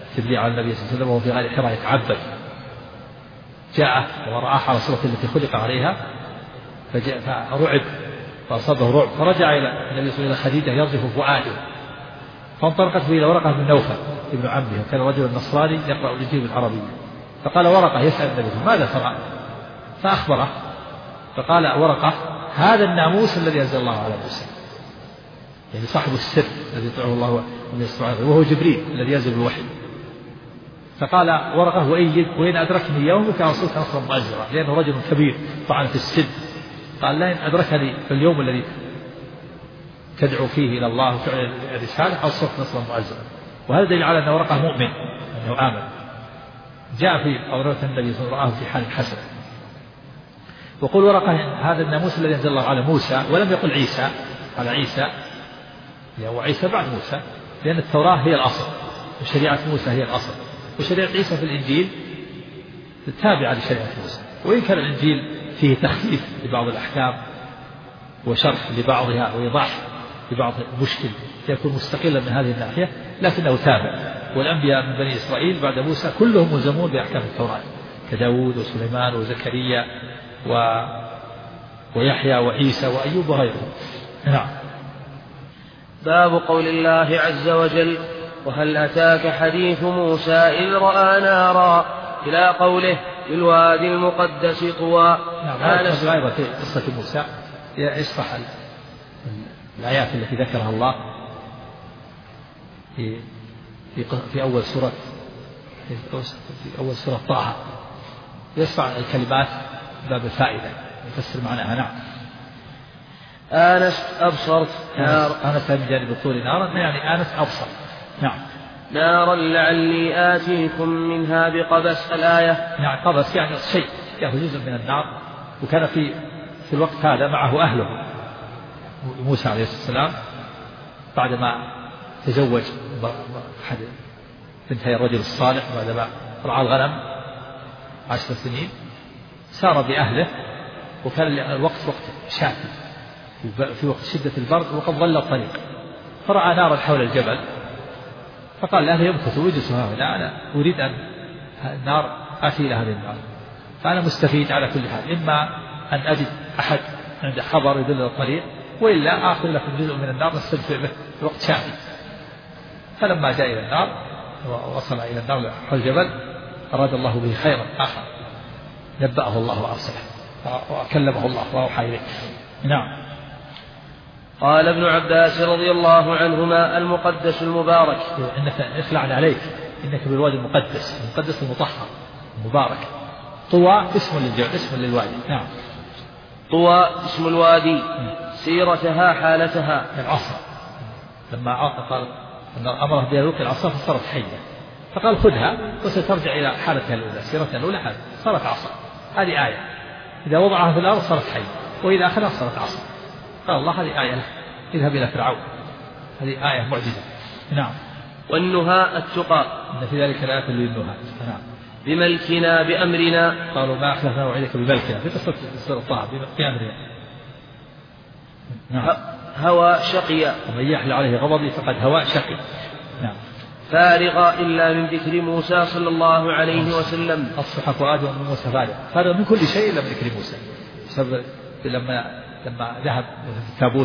[SPEAKER 2] تبليع على النبي صلى الله عليه وسلم وهو في غار حراء يتعبد، جاء ورآه على صورة التي خلق عليها فجاء فرعب فأصابه رعب، فرجع إلى النبي صلى الله عليه وسلم خديجة يرجف فؤاده، فانطلقت به إلى ورقة بن نوفل ابن عمه، وكان رجل نصراني يقرأ الإنجيل بالعربية، فقال ورقة يسأل النبي ماذا ترى؟ فأخبره، فقال ورقة هذا الناموس الذي أنزل الله على موسى، يعني صاحب السر الذي يطلعه الله وهو جبريل الذي ينزل بالوحي. فقال ورقة وإن, وإن أدركني يومك أصلك نصرا مؤزرا، لأنه رجل كبير طعن في السن، قال لئن أدركني في اليوم الذي تدعو فيه إلى الله وتعلن الرسالة أصلك نصرا مؤزرا. وهذا دليل على أن ورقة مؤمن أنه آمن. جاء في قولة النبي صلى الله عليه وسلم في حال حسن. وقول ورقة هذا الناموس الذي أنزل الله على موسى، ولم يقل عيسى على عيسى، وعيسى بعد موسى، لأن التوراة هي الأصل وشريعة موسى هي الأصل، وشريعة عيسى في الإنجيل تابعة لشريعة موسى. وإن كان الإنجيل فيه تخفيف لبعض الأحكام وشرح لبعضها وإيضاح لبعض المشكل يكون مستقلا من هذه الناحية، لكنه تابع. والأنبياء من بني إسرائيل بعد موسى كلهم ملزمون بأحكام التوراة كداود وسليمان وزكريا و... ويحيى وعيسى وأيوب وغيرهم. نعم.
[SPEAKER 3] باب قول الله عز وجل وهل أتاك حديث موسى إذ رأى نارا إلى قوله بالوادي المقدس طوى.
[SPEAKER 2] نعم. هذا أيضا في قصة موسى يشرح الآيات التي ذكرها الله في في, في أول سورة في أول سورة طه، يشرح الكلمات باب الفائدة يفسر معناها. نعم.
[SPEAKER 3] آنست أبصرت نار
[SPEAKER 2] آنست من جانب الطور نارا، يعني آنست أبصر. نعم.
[SPEAKER 3] نارا لعلي آتيكم منها بقبس الآية.
[SPEAKER 2] نعم. قبس يعني شيء يأخذ جزء من النار. وكان في في الوقت هذا معه أهله موسى عليه السلام بعدما تزوج أحد بنتي الرجل الصالح بعدما رعى الغنم عشر سنين، سار بأهله، وكان الوقت وقت شاتي في وقت شدة البرد وقد ظل الطريق، فرأى نارا حول الجبل فقال لأهله يمكثوا ويجلسوا هنا، أنا أريد أن النار آتي إلى هذه النار، فأنا مستفيد على كل حال، إما أن أجد أحد عند خبر يدل الطريق، وإلا آخذ لكم جزء من النار نستمتع به في وقت شاتي. فلما جاء إلى النار ووصل إلى النار حول الجبل أراد الله به خيرا آخر، نبأه الله وأرسله وكلمه الله وأوحى إليه. نعم.
[SPEAKER 3] قال ابن عباس رضي الله عنهما المقدس المبارك.
[SPEAKER 2] إنك اخلع عليك إنك بالوادي المقدس، المقدس المطهر المبارك. طوى اسم للجبل اسم للوادي. نعم.
[SPEAKER 3] طوى اسم الوادي سيرتها حالتها
[SPEAKER 2] العصا، لما قال أمره بها يلقي العصا فصارت حية، فقال خذها وسترجع إلى حالتها الأولى، سيرتها الأولى حالة صارت عصا. هذه آية إذا وضعها في الأرض صارت حية، وإذا أخذها صارت عصا. قال الله هذه آية له، اذهب إلى فرعون، هذه آية معجزة. نعم.
[SPEAKER 3] والنهى التقى،
[SPEAKER 2] إن في ذلك لآية للنهى. نعم.
[SPEAKER 3] بملكنا بأمرنا،
[SPEAKER 2] قالوا ما أخلفنا وعدك بملكنا، في قصة سورة طه بأمرنا. نعم.
[SPEAKER 3] هوى شقيا،
[SPEAKER 2] ومن يحل عليه غضبي فقد هوى شقي. نعم.
[SPEAKER 3] فارغ إلا من ذكر موسى صلى الله عليه وسلم.
[SPEAKER 2] أصبح فؤاد من موسى فارغ، فارغ من كل شيء إلا من ذكر موسى، بسبب لما لما ذهب في التابوت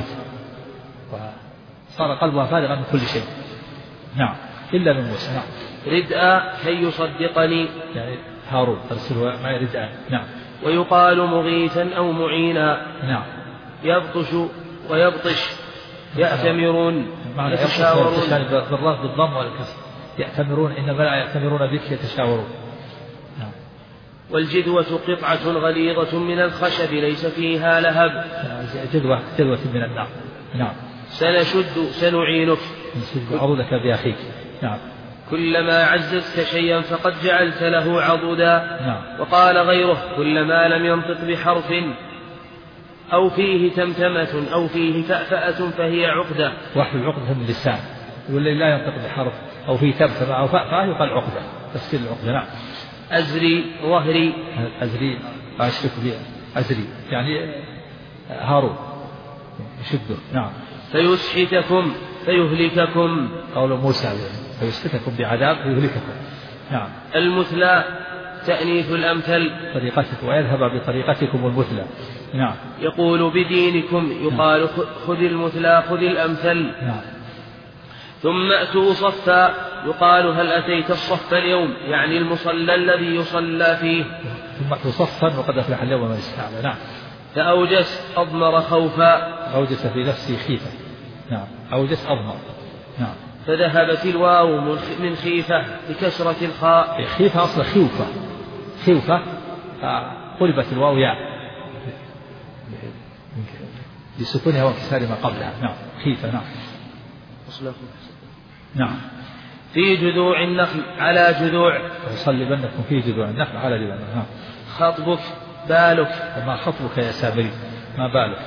[SPEAKER 2] وصار قلبها فارغا من كل شيء. نعم. إلا من موسى. نعم.
[SPEAKER 3] ردءا كي يصدقني،
[SPEAKER 2] يعني هارون أرسله معي ردءا. نعم.
[SPEAKER 3] ويقال مغيثا أو معينا.
[SPEAKER 2] نعم.
[SPEAKER 3] يبطش ويبطش، يأتمرون يتشاورون
[SPEAKER 2] بالضبط بالضم والكسر، يأتمرون إن الملأ يأتمرون بك يتشاورون. نعم.
[SPEAKER 3] والجدوة قطعة غليظة من الخشب ليس فيها لهب،
[SPEAKER 2] جدوة جدوة من النار. نعم.
[SPEAKER 3] سنشد سنعينك،
[SPEAKER 2] نشد عضدك بأخيك. نعم.
[SPEAKER 3] كلما عززت شيئا فقد جعلت له عضدا.
[SPEAKER 2] نعم.
[SPEAKER 3] وقال غيره كلما لم ينطق بحرف أو فيه تمتمة أو فيه فأفأة فهي عقدة.
[SPEAKER 2] واحد عقدة من اللسان، واللي لا ينطق بحرف أو فيه تمتمة أو فأفأة يقال عقدة، تفسير العقدة. نعم.
[SPEAKER 3] أزري ظهري،
[SPEAKER 2] أزري أشرك به أزري يعني هارون يشده. نعم.
[SPEAKER 3] فيسحتكم فيهلككم.
[SPEAKER 2] قول موسى فيسلككم بعذاب فيهلككم. نعم.
[SPEAKER 3] المثلى تأنيث الأمثل
[SPEAKER 2] طريقتكم ويذهب بطريقتكم المثلى. نعم.
[SPEAKER 3] يقول بدينكم يقال خذ المثلى خذ الأمثل.
[SPEAKER 2] نعم.
[SPEAKER 3] ثم أتوا صفا يقال هل أتيت الصف اليوم يعني المصلى الذي يصلى فيه.
[SPEAKER 2] ثم أتوا صفا وقد أفلح اليوم من استعلى. نعم.
[SPEAKER 3] فأوجس أضمر خوفا.
[SPEAKER 2] أوجس في نفسه خيفة. نعم. أوجس أضمر. نعم.
[SPEAKER 3] فذهبت الواو من خيفة بكسرة الخاء.
[SPEAKER 2] خيفة أصلا خوفة خوفة قلبت الواو ياء لسكونها وانكسار ما قبلها. نعم. خيفة. نعم.
[SPEAKER 3] نعم. في جذوع النخل على جذوع.
[SPEAKER 2] وصلبنكم في جذوع النخل على جذوع. نعم.
[SPEAKER 3] خطبك بالك.
[SPEAKER 2] ما خطبك يا سامري ما بالك.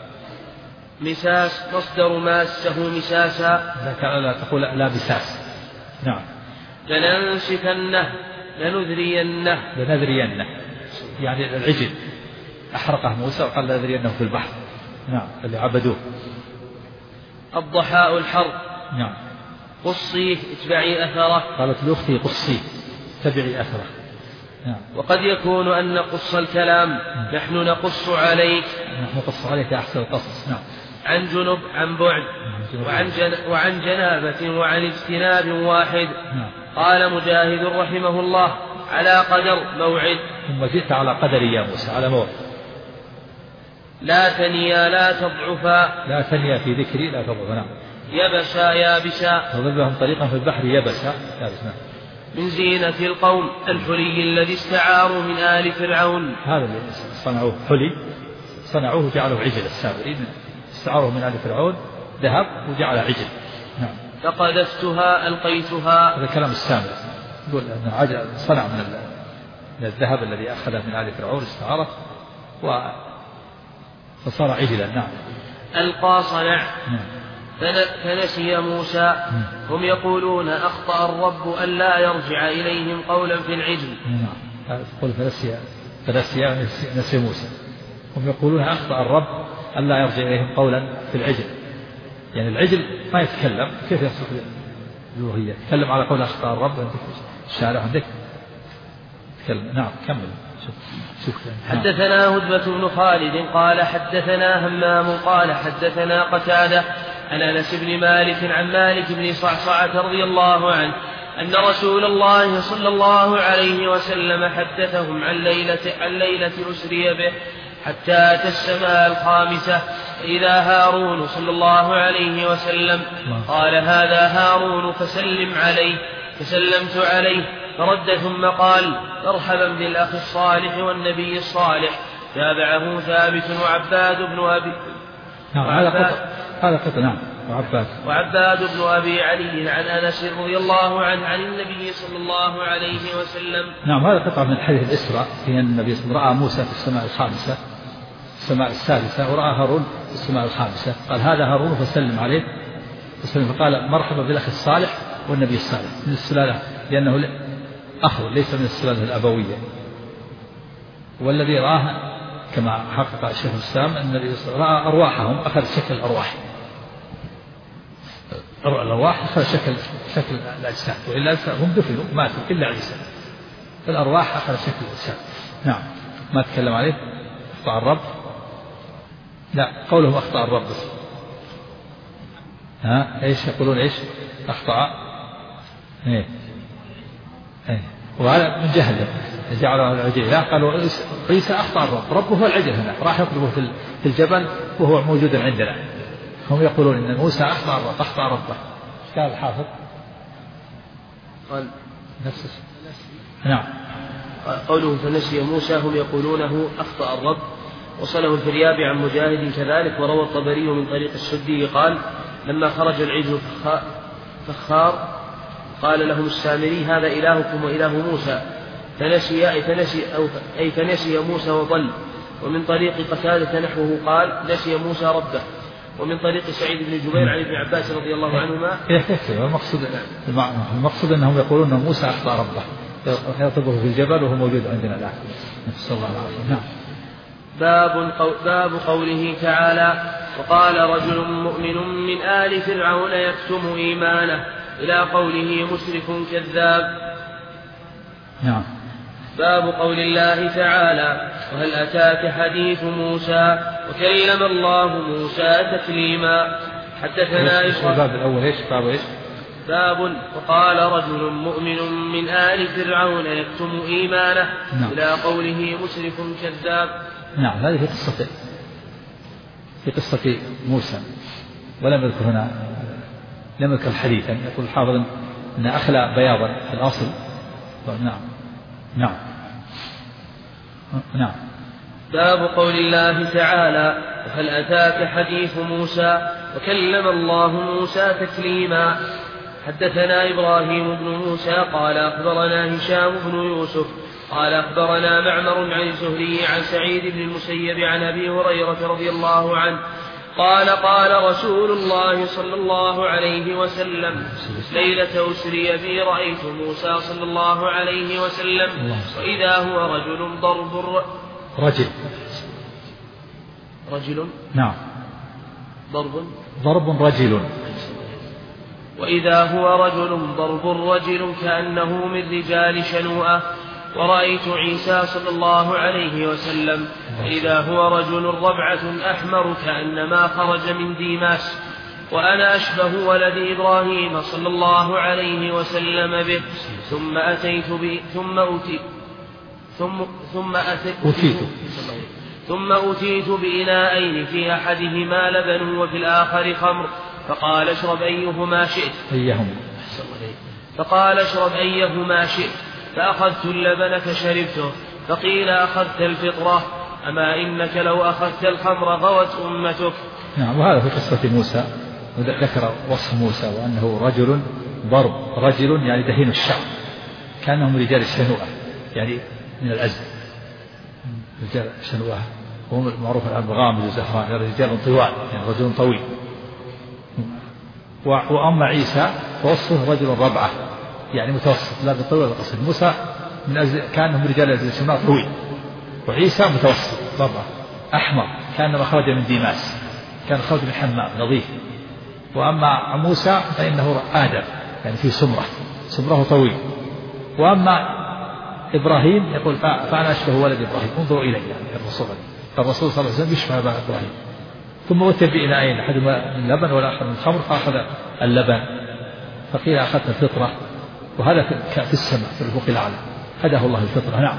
[SPEAKER 3] مساس مصدر ماسه مساسا.
[SPEAKER 2] لا تقول لا مساس. نعم.
[SPEAKER 3] لننسفنه لنذرينه
[SPEAKER 2] لنذرينه يعني العجل أحرقه موسى وقال لنذرينه في البحر. نعم. اللي عبدوه.
[SPEAKER 3] الضحاء الحر.
[SPEAKER 2] نعم.
[SPEAKER 3] قصيه اتبعي أثره.
[SPEAKER 2] قالت لأختي قصيه تبعي أثره. نعم.
[SPEAKER 3] وقد يكون أن نقص الكلام. نعم. نحن نقص عليك.
[SPEAKER 2] نحن نقص عليك أحسن القصص. نعم.
[SPEAKER 3] عن جنب عن بعد وعن, جن وعن جنابة وعن اجتناب واحد.
[SPEAKER 2] نعم.
[SPEAKER 3] قال مجاهد رحمه الله على قدر موعد.
[SPEAKER 2] ثم جئت على قدر يا موسى على موعد.
[SPEAKER 3] لا تنيا لا تضعفا.
[SPEAKER 2] لا تنيا في ذكري لا تضعفا. نعم.
[SPEAKER 3] يبسا يابسا.
[SPEAKER 2] فضرب لهم طريقا في البحر يبسا يابسا.
[SPEAKER 3] من زينة القوم الحلي الذي استعاروا من آل فرعون.
[SPEAKER 2] هذا اللي صنعوه حلي صنعوه وجعلوه عجل. السامرين استعاروه من آل فرعون ذهب وجعل عجل. نعم.
[SPEAKER 3] فقذفتها ألقيتها.
[SPEAKER 2] هذا كلام السامري يقول أنه عجل صنع من, من الذهب الذي أخذه من آل فرعون استعاره و فصار عجلا. نعم.
[SPEAKER 3] ألقى صنع.
[SPEAKER 2] نعم.
[SPEAKER 3] فنسي موسى. هم يقولون أخطأ الرب ألا يرجع إليهم قولا في العجل.
[SPEAKER 2] نعم. يقول فنسي فنسي نسي موسى. هم يقولون أخطأ الرب ألا يرجع إليهم قولا في العجل يعني العجل ما يتكلم كيف يصف الألوهية يتكلم على قول أخطأ الرب عندك الشارع عندك تكلم. نعم. كمل. شوف شوف.
[SPEAKER 3] حدثنا هدبة بن خالد قال حدثنا همام قال حدثنا قتادة عن أنس بن مالك عن مالك بن صعصعة رضي الله عنه أن رسول الله صلى الله عليه وسلم حدثهم عن ليلة عن ليلة أسري به حتى أتى السماء الخامسة إذا هارون صلى الله عليه وسلم قال هذا هارون فسلم عليه فسلمت عليه فرد ثم قال مرحبا بالأخ الصالح والنبي الصالح. تابعه ثابت وعباد بن أبي
[SPEAKER 2] نعم. هذا قطع هذا قطع. نعم. وعباد
[SPEAKER 3] وعباد بن أبي علي عن أنس رضي الله عنه عن النبي صلى الله عليه وسلم.
[SPEAKER 2] نعم. هذا قطع من حديث الإسراء في أن النبي صلى الله عليه وسلم رأى موسى في السماء الخامسة السماء السادسة ورأى هارون في السماء الخامسة قال هذا هارون فسلم عليه فسلم فقال مرحبا بالأخ الصالح والنبي الصالح من السلالة لأنه أخو ليس من السلالة الأبوية. والذي رآه كما حقق الشيخ الإسلام أن النبي رأى أرواحهم أخذ شكل الأرواح الأرواح أخذ شكل شكل الأجساد وإلا هم دفنوا ماتوا إلا عيسى الأرواح أخذ شكل الأجساد. نعم. ما تكلم عليه أخطأ الرب. لا قولهم أخطأ الرب بس. ها إيش يقولون إيش أخطأ إيه إيه وهذا من جهله جعلوا العجل. لا قالوا عيسى أخطأ الرب ربه هو العجل هنا راح يطلبه في الجبل وهو موجود عندنا. هم يقولون إن موسى أخطأ الرب أخطأ ربه. قال الحافظ
[SPEAKER 3] قال
[SPEAKER 2] نفس. نعم.
[SPEAKER 3] قوله فنسي موسى هم يقولونه أخطأ الرب. وصله الفريابي عن مجاهد كذلك. وروى الطبري من طريق السدي قال لما خرج العجل فخار قال لهم السامري هذا إلهكم وإله موسى فنسي أي فنسي, أو أي فنسي موسى وضل. ومن طريق قتادة نحوه قال نسي موسى ربه. ومن طريق سعيد بن جبير عن ابن عباس رضي الله عنهما.
[SPEAKER 2] المقصود المقصود أنهم يقولون أن موسى أخطأ ربه يطلبه في الجبل وهو موجود عندنا الآن. نسأل الله العافية. نعم.
[SPEAKER 3] باب, قو... باب قوله تعالى وقال رجل مؤمن من آل فرعون يكتم إيمانه إلى قوله مسرف كذاب.
[SPEAKER 2] نعم.
[SPEAKER 3] باب قول الله تعالى وهل أتاك حديث موسى وكلم الله موسى تكليما. حدثنا
[SPEAKER 2] الباب الأول إيش باب إيش؟
[SPEAKER 3] باب وقال رجل مؤمن من آل فرعون يكتم إيمانه. نعم. إلى قوله مسرف كذاب.
[SPEAKER 2] نعم. هذه في قصة في قصة موسى ولم يذكر هنا لم يذكر حديثا. يقول الحافظ أن أخلى بياضا في الأصل. نعم نعم نعم.
[SPEAKER 3] باب قول الله تعالى وهل أتاك حديث موسى وكلم الله موسى تكليما. حدثنا إبراهيم بن موسى قال أخبرنا هشام بن يوسف قال أخبرنا معمر عن الزهري عن سعيد بن المسيب عن أبي هريرة رضي الله عنه قال قال رسول الله صلى الله عليه وسلم ليلة أسري بي رأيت موسى صلى الله عليه وسلم وإذا هو رجل ضرب
[SPEAKER 2] رجل
[SPEAKER 3] رجل
[SPEAKER 2] نعم
[SPEAKER 3] ضرب
[SPEAKER 2] ضرب رجل
[SPEAKER 3] وإذا هو رجل ضرب رجل كأنه من رجال شنوءة. ورأيت عيسى صلى الله عليه وسلم إذا هو رجل ربعة أحمر كأنما خرج من ديماس وأنا أشبه ولد إبراهيم صلى الله عليه وسلم به. ثم أتيت به ثم أتي ثم ثم أتيت ثم أتيت بإناءين في أحدهما لبن وفي الآخر خمر فقال اشرب أيهما شئت
[SPEAKER 2] أيهما
[SPEAKER 3] فقال اشرب أيهما شئت فأخذت اللبن فشربته. فقيل أخذت الفطرة أما إنك لو أخذت الخمر غوت أمتك.
[SPEAKER 2] نعم. وهذا في قصة موسى ذكر وصف موسى وأنه رجل ضرب رجل يعني دهين الشعر كأنهم رجال الشنوءة يعني من الأزل رجال الشنوءة وهم معروف الآن بغامض وزهران رجال طوال يعني رجل طويل. وأما عيسى فوصفه رجل ربعة يعني متوسط لا بالطول ولا قصير. موسى من أزل كانهم رجال الشنوءة طويل وعيسى متوسط ربعة أحمر كأنما خرج من ديماس كان خرج من حمام نظيف. وأما موسى فإنه آدم يعني في سمرة سمره طويل. وأما إبراهيم يقول فأنا أشبه ولد إبراهيم انظروا إلي يعني الرسول الرسول صلى الله عليه وسلم يشبه إبراهيم. ثم أتي بإناءين أحدهما من لبن والآخر من خمر فأخذ اللبن فقيل أخذت الفطرة. وهذا في السماء في الأفق الأعلى هداه الله الفطرة. نعم.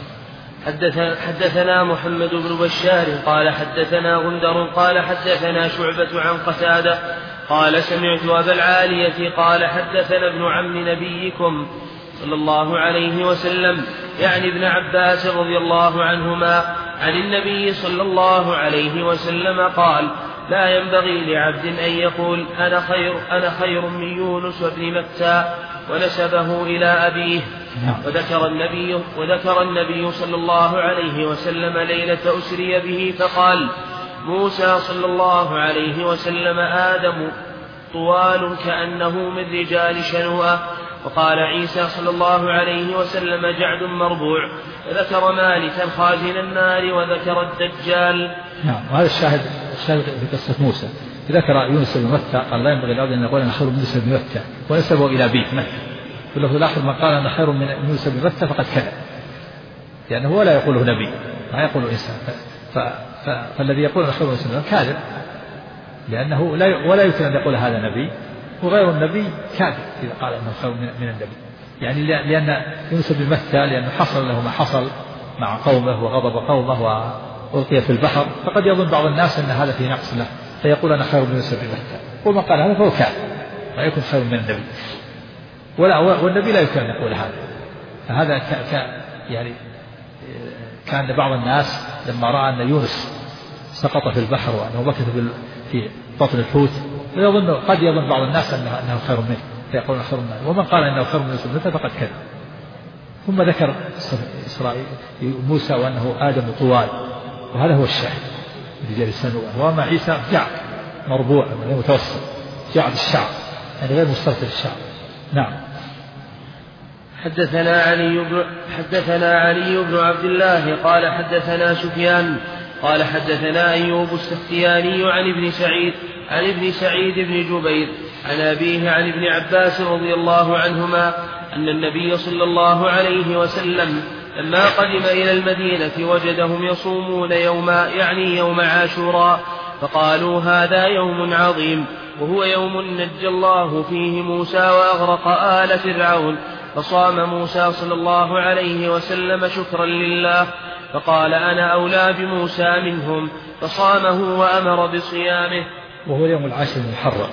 [SPEAKER 3] حدثنا محمد بن بشار قال حدثنا غندر قال حدثنا شعبة عن قتادة قال سمعت أبا العالية قال حدثنا ابن عم نبيكم صلى الله عليه وسلم يعني ابن عباس رضي الله عنهما عن النبي صلى الله عليه وسلم قال لا ينبغي لعبد أن يقول أنا خير, أنا خير من يونس وابن متى ونسبه إلى أبيه. وذكر النبي, وذكر النبي صلى الله عليه وسلم ليلة أسري به فقال موسى صلى الله عليه وسلم آدم طوال كأنه من رجال شنوءة. وقال عيسى صلى الله عليه وسلم جعد مربوع. وذكر مالكا خازن النار وذكر الدجال.
[SPEAKER 2] نعم. وهذا الشاهد الشاهد في قصة موسى ذكر يونس بن متى قال لا ينبغي لعبد أن يقول أنا خير من يونس بن متى ونسبه إلى أبيه متى. في اللفظ الآخر ما قال أنا خير من يونس بن متى فقد كذب لأنه هو لا يقوله نبي ما يقوله إنسان. فالذي يقول أنا خير من يونس بن متى كاذب لأنه لا ولا يمكن أن يقول هذا نبي وغير النبي كاذب إذا قال أنه خير من النبي يعني لأن يونس بن متى لأنه حصل له ما حصل مع قومه وغضب قومه وألقي في البحر فقد يظن بعض الناس أن هذا في نقص له فيقول أنا خير من يونس بن متى وما قال هذا فهو كاذب ما يكون خير من النبي ولا والنبي لا يمكن أن يقول هذا. فهذا ك يعني كان بعض الناس لما رأى أن يونس سقط في البحر وأنه مكث في بطن الحوت يظن قد يظن بعض الناس أنه, أنه خير منه فيقولون خير منه ومن قال أنه خير من يونس بن متى فقد كذب. ثم ذكر إسرائيل موسى وأنه آدم طوال وهذا هو الشاهد رجال السنوة. وأما عيسى جعد مربوع يعني متوسط جعد الشعر يعني غير مسترسل الشعر. نعم.
[SPEAKER 3] حدثنا علي بن حدثنا علي بن عبد الله قال حدثنا سفيان قال حدثنا أيوب السختياني عن ابن سعيد عن ابن سعيد بن جبير عن أبيه عن ابن عباس رضي الله عنهما أن النبي صلى الله عليه وسلم لما قدم إلى المدينة وجدهم يصومون يوما يعني يوم عاشوراء فقالوا هذا يوم عظيم وهو يوم نجى الله فيه موسى وأغرق آل فرعون فصام موسى صلى الله عليه وسلم شكرا لله فقال أنا أولى بموسى منهم فصامه وأمر بصيامه.
[SPEAKER 2] وهو يوم العاشر المحرم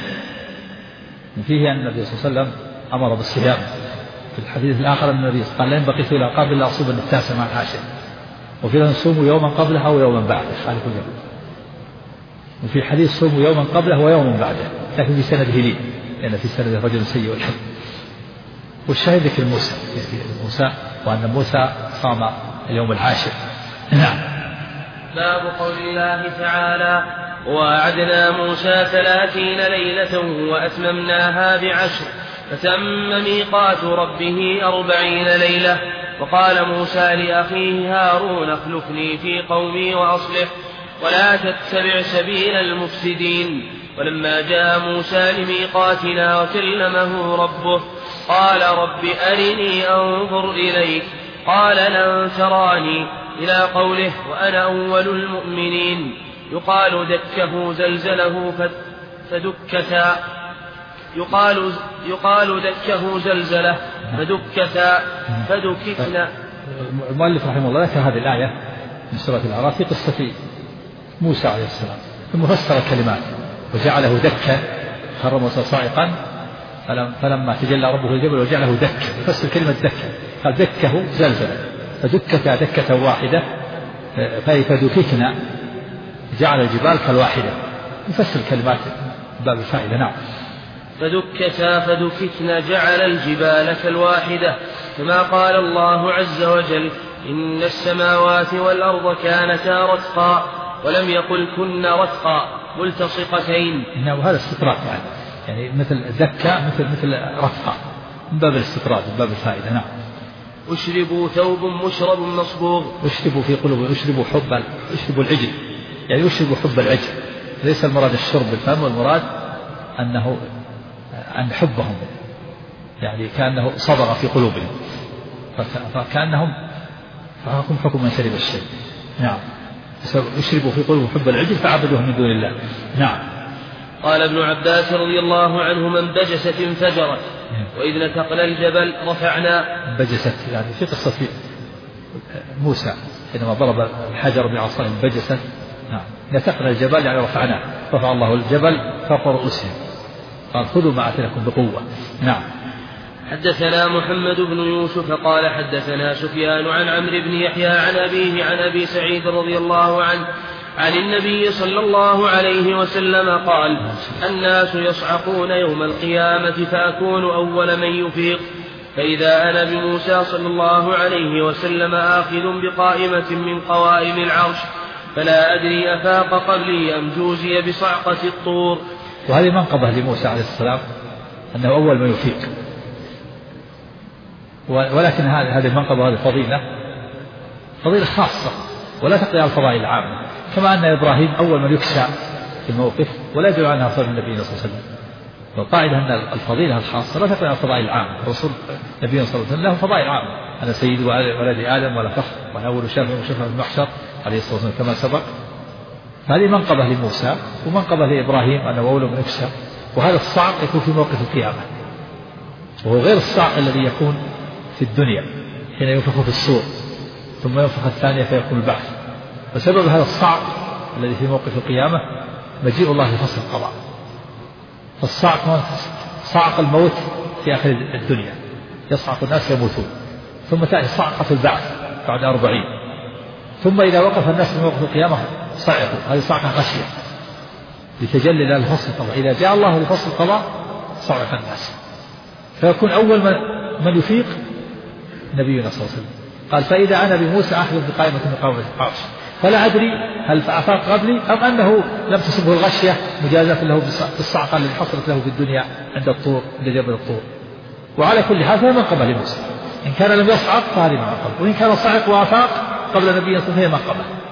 [SPEAKER 2] فيه أن النبي صلى الله عليه وسلم أمر بالصيام. في الحديث الآخر أن النبي قال لئن بقيت إلى قبل إلا أصوم التاسع مع العاشر وفي نصوم يوما قبله أو يوما بعده خالف اليوم. وفي حديث صوم يوما قبله ويوما بعده لكن في سنده لي لأن في سنده رجل سيء الحب. والشاهد ذكر موسى موسى وأن موسى صام اليوم العاشر. نعم.
[SPEAKER 3] باب قول الله تعالى ووعدنا موسى ثلاثين ليلة وأتممناها بعشر فتم ميقات ربه أربعين ليلة. وقال موسى لأخيه هارون اخلفني في قومي وأصلح ولا تتبع سبيل المفسدين. ولما جاء موسى لميقاتنا وكلمه ربه قال رب أرني أنظر إليك قال لن تراني إلى قوله وأنا أول المؤمنين. يقال دكه زلزله فدكتا يقال يقال دكه زلزله فدكتا فدكتنا.
[SPEAKER 2] المؤلف رحمه الله ذكر هذه الآية من سورة الأعراف في قصة موسى عليه السلام ثم فسر الكلمات وجعله دكا خر موسى صاعقا فلما تجلى ربه الجبل وجعله دكا. فسر كلمة دكا قال دكه زلزله فدكتا دكة واحدة فدككنا جعل الجبال كالواحدة. يفسر كلمات باب الفائدة. نعم.
[SPEAKER 3] فدكتا فدكتنا جعل الجبال كالواحدة كما قال الله عز وجل إن السماوات والأرض كانتا رتقا ولم يقل كن رتقا ملتصقتين.
[SPEAKER 2] نعم. وهذا استطراد يعني يعني مثل دكة مثل مثل رتقا من باب الاستطراد من باب الفائدة. نعم.
[SPEAKER 3] أشربوا ثوب مشرب مصبوغ
[SPEAKER 2] أشربوا في قلوبهم أشربوا حب أشربوا العجل يعني أشربوا حب العجل. ليس المراد الشرب بالفم والمراد أنه أن حبهم يعني كأنه صبغ في قلوبهم فكأنهم فحكم حكم من شرب الشيء. نعم. يشربوا في قلوبهم حب العجل فعبدوه من دون الله. نعم.
[SPEAKER 3] قال ابن عباس رضي الله عنهما انبجست انفجرت وإذ نتقنا الجبل رفعنا.
[SPEAKER 2] انبجست يعني في قصة في موسى حينما ضرب الحجر بعصاه انبجست. نعم. نتقنا الجبل يعني رفعناه رفع الله الجبل فوق رؤوسهم قال خذوا ما آتيناكم بقوة. نعم.
[SPEAKER 3] حدثنا محمد بن يوسف قال حدثنا سفيان عن عمرو بن يحيى عن أبيه عن أبي سعيد رضي الله عنه عن النبي صلى الله عليه وسلم قال الناس يصعقون يوم القيامة فأكون أول من يفيق فإذا أنا بموسى صلى الله عليه وسلم آخذ بقائمة من قوائم العرش فلا أدري أفاق قبلي أم جوزي بصعقة الطور.
[SPEAKER 2] وهذه منقبة لموسى عليه السلام أنه أول من يفيق ولكن هذه المنقبة وهذه الفضيلة فضيلة خاصة ولا تقضي على الفضائل العامة كما أن إبراهيم أول من يكسى في الموقف ولا يدل عنها صلى النبي صلى الله عليه وسلم. والقاعدة أن الفضيلة الخاصة لا تقضي على الفضائل العامة. الرسول النبي صلى الله عليه وسلم له فضائل عامة أنا سيد ولد آدم ولا فخر وأنا أول شافع وشفع في المحشر عليه الصلاة والسلام كما سبق. هذه منقبة لموسى ومنقبة لإبراهيم أنه أول من يكسى. وهذا الصعق يكون في موقف القيامة وهو غير الصعق الذي يكون في الدنيا حين ينفخ في الصور ثم ينفخ الثانية فيكون البعث. وسبب هذا الصعق الذي في موقف القيامة مجيء الله لفصل القضاء. فالصعق صعق الموت في آخر الدنيا يصعق الناس يموتون ثم تأتي صعقة البعث بعد أربعين ثم إذا وقف الناس في موقف القيامة صعقوا. هذه صعقة غشية لتجلي الله لفصل القضاء. إذا جاء الله لفصل القضاء صعق الناس فيكون أول من, من يفيق نبينا صلى الله عليه وسلم. قال فإذا أنا بموسى أخذ بقائمة من قوائم العرش فلا أدري هل أفاق قبلي أم أنه لم تصبه الغشية مجازاة له بالصعقة التي حصلت له في الدنيا عند الطور عند جبل الطور. وعلى كل حال فهي منقبة لموسى إن كان لم يصعق فهذه منقبة وإن كان صعق وأفاق قبل النبي صلى الله عليه وسلم فهي منقبة.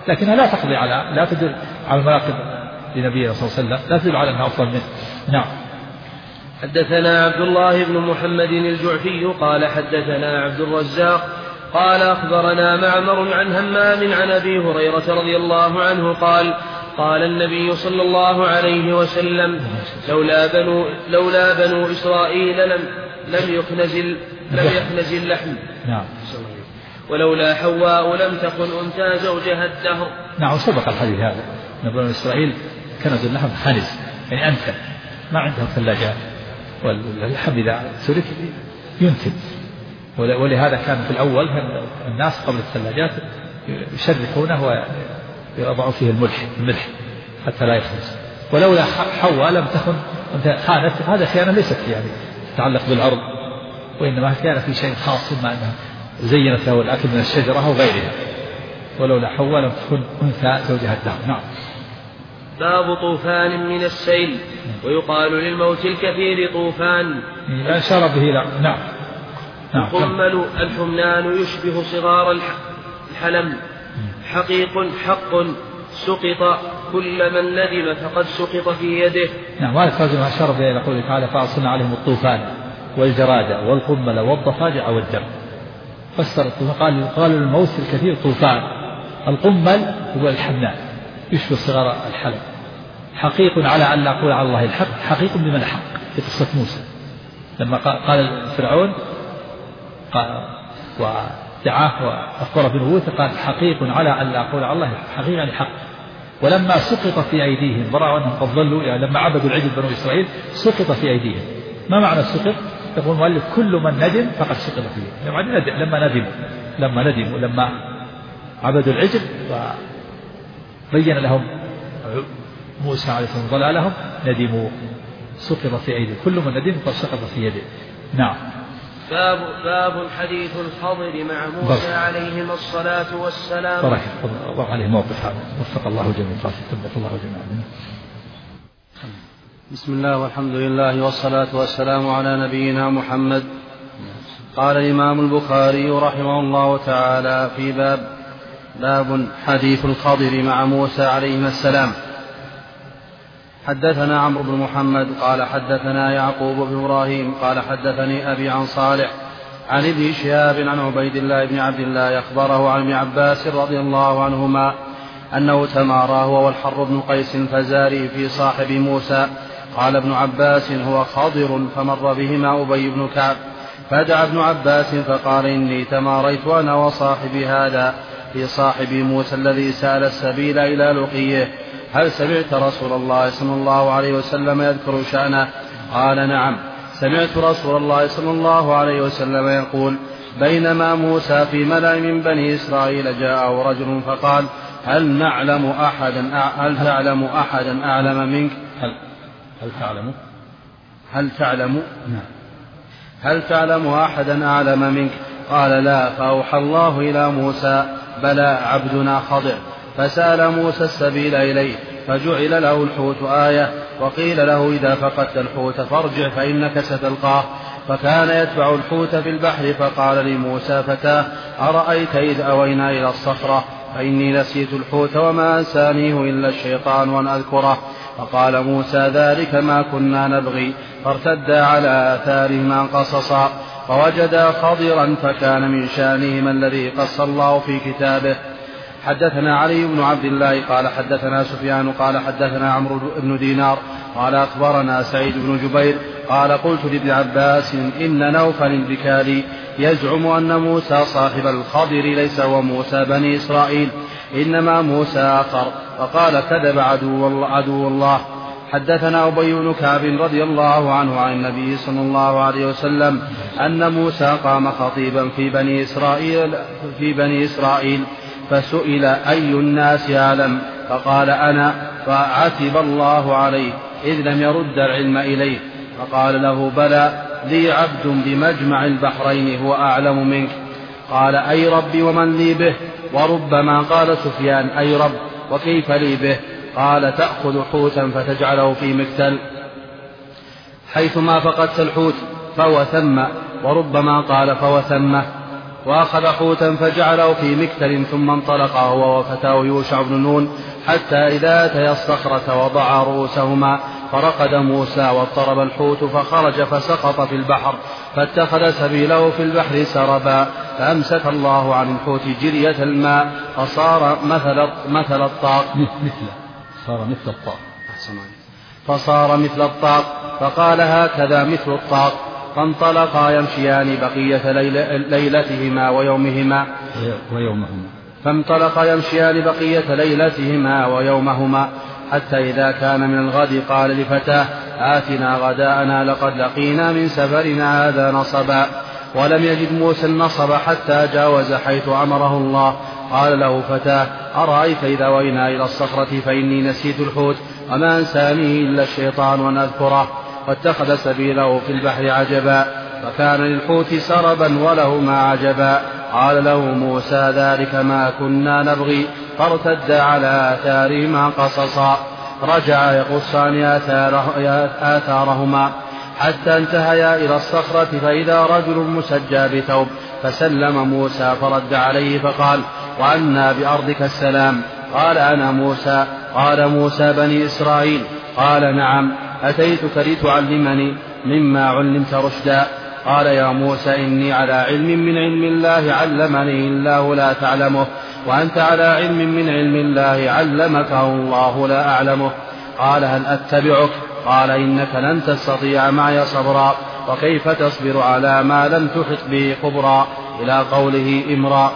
[SPEAKER 2] لكنها لا تقضي على لا تدل على المراقب لنبينا صلى الله عليه وسلم، لا تدل على أنها أفضل منه. نعم.
[SPEAKER 3] حدثنا عبد الله بن محمد الجعفي قال حدثنا عبد الرزاق قال أخبرنا معمر عن همام عن أبي هريرة رضي الله عنه قال قال النبي صلى الله عليه وسلم لولا بنو, لولا بنو إسرائيل لم, لم يكنز لم يكنز اللحم.
[SPEAKER 2] نعم.
[SPEAKER 3] ولولا حواء لم تكن أنثى زوجها الدهر.
[SPEAKER 2] نعم. سبق الحديث هذا أن بنو إسرائيل كنز اللحم خنز يعني أنثى ما عندهم ثلاجات، واللحم إذا سرق ينتج، ولهذا كان في الأول الناس قبل الثلاجات يشرحونه ويضعوا فيه الملح الملح حتى لا يخلص. ولولا حواء لم تكن خانت، هذا خيانة ليست يعني تتعلق بالأرض، وإنما كان في شيء خاص ما أنها زينت له الأكل من الشجرة وغيرها. ولولا حواء لم تكن أنثى زوجها الدهر. نعم.
[SPEAKER 3] باب طوفان من السيل، ويقال للموت الكثير طوفان.
[SPEAKER 2] لا أشار به. لا. نعم.
[SPEAKER 3] القمل الحمنان يشبه صغار الحلم، حقيق حق سقط كل من ندم فقد سقط في يده.
[SPEAKER 2] نعم. وهذا ترجمة أشار به إلى قوله تعالى فأرسلنا عليهم الطوفان والجراد والقمل والضفادع والدم. فسر قال قال للموت الكثير طوفان. القمل هو الحمنان يشبه صغار الحلم، حقيق على أن لا أقول على الله الحق، حقيق بمن الحق في قصة موسى لما قال فرعون ودعاه وأخبر بنبوته قال حقيق على أن لا أقول على الله حقيق يعني حق. ولما سقط في أيديهم ورأوا أنهم قد ضلوا يعني لما عبدوا العجل بنو إسرائيل سقط في أيديهم. ما معنى سقط؟ يقول المؤلف كل من ندم فقد سقط فيه. يعني لما ندموا لما ندموا لما عبدوا العجل وبين لهم موسى عليه السلام ضلالهم ندموا سقط في أيديهم. كل من ندم فقد سقط في يده. نعم.
[SPEAKER 3] باب باب حديث الخضر مع موسى بر. عليهما الصلاة والسلام.
[SPEAKER 2] بارك الله عليه موقف هذا. وفق الله جميعا. وفق الله جميعا.
[SPEAKER 4] بسم الله والحمد لله والصلاة والسلام على نبينا محمد. قال الإمام البخاري رحمه الله تعالى في باب باب حديث الخضر مع موسى عليهما السلام. حدثنا عمرو بن محمد قال حدثنا يعقوب بن إبراهيم قال حدثني أبي عن صالح عن ابن شهاب عن عبيد الله بن عبد الله أخبره عن ابن عباس رضي الله عنهما أنه تمارى هو والحر بن قيس الفزاري في صاحب موسى. قال ابن عباس هو خضر فمر بهما أبي بن كعب فدعا ابن عباس فقال إني تماريت أنا وصاحبي هذا في صاحب موسى الذي سأل السبيل إلى لقيه، هل سمعت رسول الله صلى الله عليه وسلم يذكر شأنه؟ قال نعم سمعت رسول الله صلى الله عليه وسلم يقول بينما موسى في ملأ من بني إسرائيل جاءه رجل فقال هل نعلم أحدا هل تعلم أحدا أعلم منك
[SPEAKER 2] هل هل تعلم
[SPEAKER 4] هل تعلم هل تعلم أحدا أعلم منك؟ قال لا. فأوحى الله إلى موسى بلى عبدنا خضر. فسأل موسى السبيل إليه فجعل له الحوت آية، وقيل له إذا فقدت الحوت فارجع فإنك ستلقاه. فكان يتبع الحوت في البحر فقال لموسى فتاه أرأيت إذ أوينا إلى الصخرة فإني نسيت الحوت وما أنسانيه إلا الشيطان أن أذكره. فقال موسى ذلك ما كنا نبغي. فارتدا على آثارهما قصصا فوجدا خضرا فكان من شانهما الذي قص الله في كتابه. حدثنا علي بن عبد الله قال حدثنا سفيان قال حدثنا عمرو بن دينار قال أخبرنا سعيد بن جبير قال قلت لابن عباس إن نوفل البكالي يزعم أن موسى صاحب الخضر ليس هو موسى بني إسرائيل إنما موسى آخر. فقال كذب عدو الله, عدو الله. حدثنا أبي بن كعب رضي الله عنه عن النبي صلى الله عليه وسلم أن موسى قام خطيبا في بني إسرائيل, في بني إسرائيل فسئل أي الناس أعلم فقال أنا. فعتب الله عليه إذ لم يرد العلم إليه. فقال له بلى لي عبد بمجمع البحرين هو أعلم منك. قال أي ربي ومن لي به؟ وربما قال سفيان أي رب وكيف لي به؟ قال تأخذ حوتا فتجعله في مكتل حيثما فقدت الحوت فهو ثم، وربما قال فهو ثمه. وأخذ حوتا فجعله في مكتل ثم انطلق هو وفتاه يوشع بن نون حتى إذا أتيا الصخرة وضع رؤوسهما فرقد موسى واضطرب الحوت فخرج فسقط في البحر فاتخذ سبيله في البحر سربا فأمسك الله عن الحوت جرية الماء فصار مثل مثل الطاق
[SPEAKER 2] مثل صار مثل الطاق
[SPEAKER 4] فصار مثل الطاق فقال هكذا مثل الطاق فانطلقا يمشيان بقية ليلتهما ويومهما
[SPEAKER 2] ويومهما
[SPEAKER 4] فانطلقا يمشيان بقية ليلتهما ويومهما حتى إذا كان من الغد قال لفتاه آتنا غداءنا لقد لقينا من سفرنا هذا نصبا ولم يجد موسى النصب حتى جاوز حيث أمره الله قال له فتاه أرأيت إذا وينا إلى الصخرة فإني نسيت الحوت وما أنسانيه إلا الشيطان ونذكره واتخذ سبيله في البحر عجبا فكان للحوت سربا وله ما عجبا قال له موسى ذلك ما كنا نبغي فارتدا على آثارهما قصصا رجع يقصان آثارهما حتى انتهيا إلى الصخرة فإذا رجل مسجى بثوب فسلم موسى فرد عليه فقال وأنا بأرضك السلام قال أنا موسى قال موسى بني إسرائيل قال نعم أتيتك لتعلمني مما علمت رشدا قال يا موسى إني على علم من علم الله علمني الله لا تعلمه وأنت على علم من علم الله علمكه الله لا أعلمه قال هل أتبعك قال إنك لن تستطيع معي صبرا وكيف تصبر على ما لم تحط به خبرا إلى قوله إمرا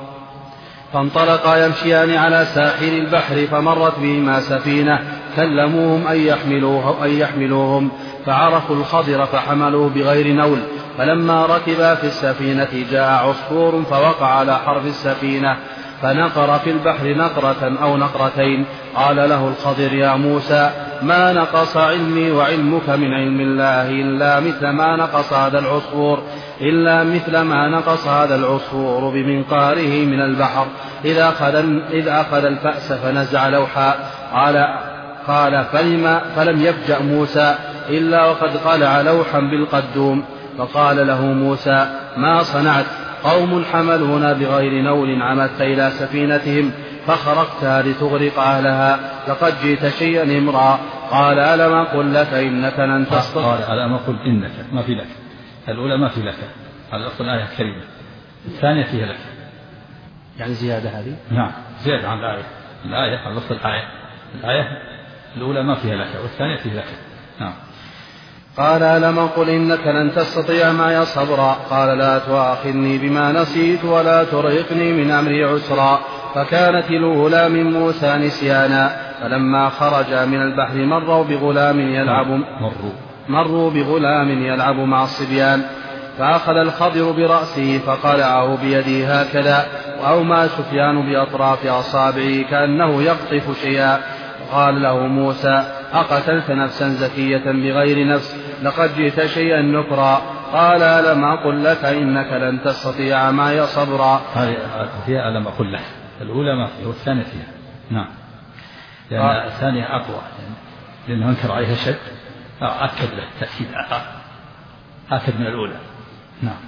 [SPEAKER 4] فانطلقا يمشيان على ساحل البحر فمرت بهما سفينة كلموهم أن يحملوه أن يحملوهم فعرفوا الخضر فحملوه بغير نول فلما ركبا في السفينة جاء عصفور فوقع على حرف السفينة فنقر في البحر نقرة أو نقرتين قال له الخضر يا موسى ما نقص علمي وعلمك من علم الله إلا مثل ما نقص هذا العصفور إلا مثل ما نقص هذا العصفور بمنقاره من البحر إذا أخذ, إذا أخذ الفأس فنزع لوحا قال, قال فلم, فلم يفجأ موسى إلا وقد قلع لوحا بالقدوم فقال له موسى ما صنعت قوم حملونا بغير نول عمدت إلى سفينتهم فخرقتها لتغرق أهلها لقد جئت شيئا امرا قال ألم أقل لك إنك لن تستطيع
[SPEAKER 2] قال ألم أقل إنك ما في لك الأولى ما في لك على الأصل الآية كريمة الثانية فيها لك
[SPEAKER 4] يعني زيادة هذه
[SPEAKER 2] نعم زيادة عن الآية الآية على الأصل الآية الآية الأولى ما فيها لك والثانية فيها لك نعم
[SPEAKER 4] قال ألم أقل إنك لن تستطيع معي صبرا قال لا تؤاخذني بما نسيت ولا ترهقني من أمري عسرا فكانت الأولى من موسى نسيانا فلما خرج من البحر مروا بغلام يلعب
[SPEAKER 2] مروا,
[SPEAKER 4] مروا بغلام يلعب مع الصبيان فأخذ الخضر برأسه فقلعه بيده هكذا وأومى سفيان بأطراف أصابعه كأنه يقطف شيئا قال له موسى أقتلت نفسا زكية بغير نفس لقد جئت شيئا نكرا قال ألم أقل لك إنك لن تستطيع معي صبرا
[SPEAKER 2] هذه فيها ألم أقل لك الأولى ما فيها والثانية فيها نعم لأن آه. الثانية أقوى لأنه انكر عليها شد أكد له تأكيد أكد من الأولى نعم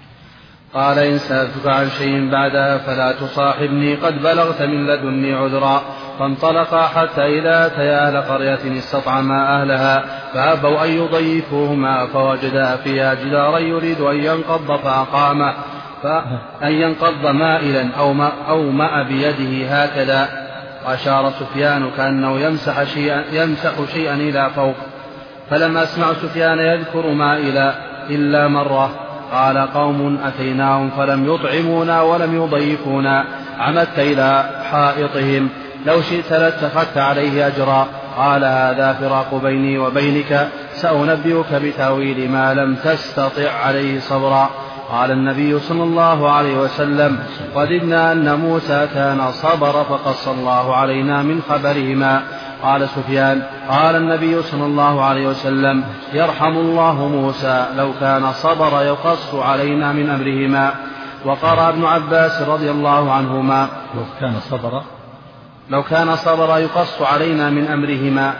[SPEAKER 4] قال إن سألتك عن شيء بعدها فلا تصاحبني قد بلغت من لدني عذرا فانطلقا حتى إذا أتيا أهل قرية استطعما أهلها فأبوا أن يضيفوهما فوجدا فيها جدارا يريد أن ينقض فأقامه فأن ينقض مائلا أو ما, أو ما بيده هكذا وأشار سفيان كأنه يمسح شيئا, يمسح شيئا إلى فوق فلم أسمع سفيان يذكر مائلا إلا مرة قال قوم أتيناهم فلم يطعمونا ولم يضيفونا عمدت إلى حائطهم لو شئت لاتخذت عليه أجرا قال هذا فراق بيني وبينك سأنبئك بتأويل ما لم تستطع عليه صبرا قال النبي صلى الله عليه وسلم وددنا أن موسى كان صبر فقص الله علينا من خبرهما قال سفيان قال النبي صلى الله عليه وسلم يرحم الله موسى لو كان صبر يقص علينا من أمرهما وقرأ ابن عباس رضي الله عنهما
[SPEAKER 2] لو كان صبر
[SPEAKER 4] لو كان صبر يقص علينا من أمرهما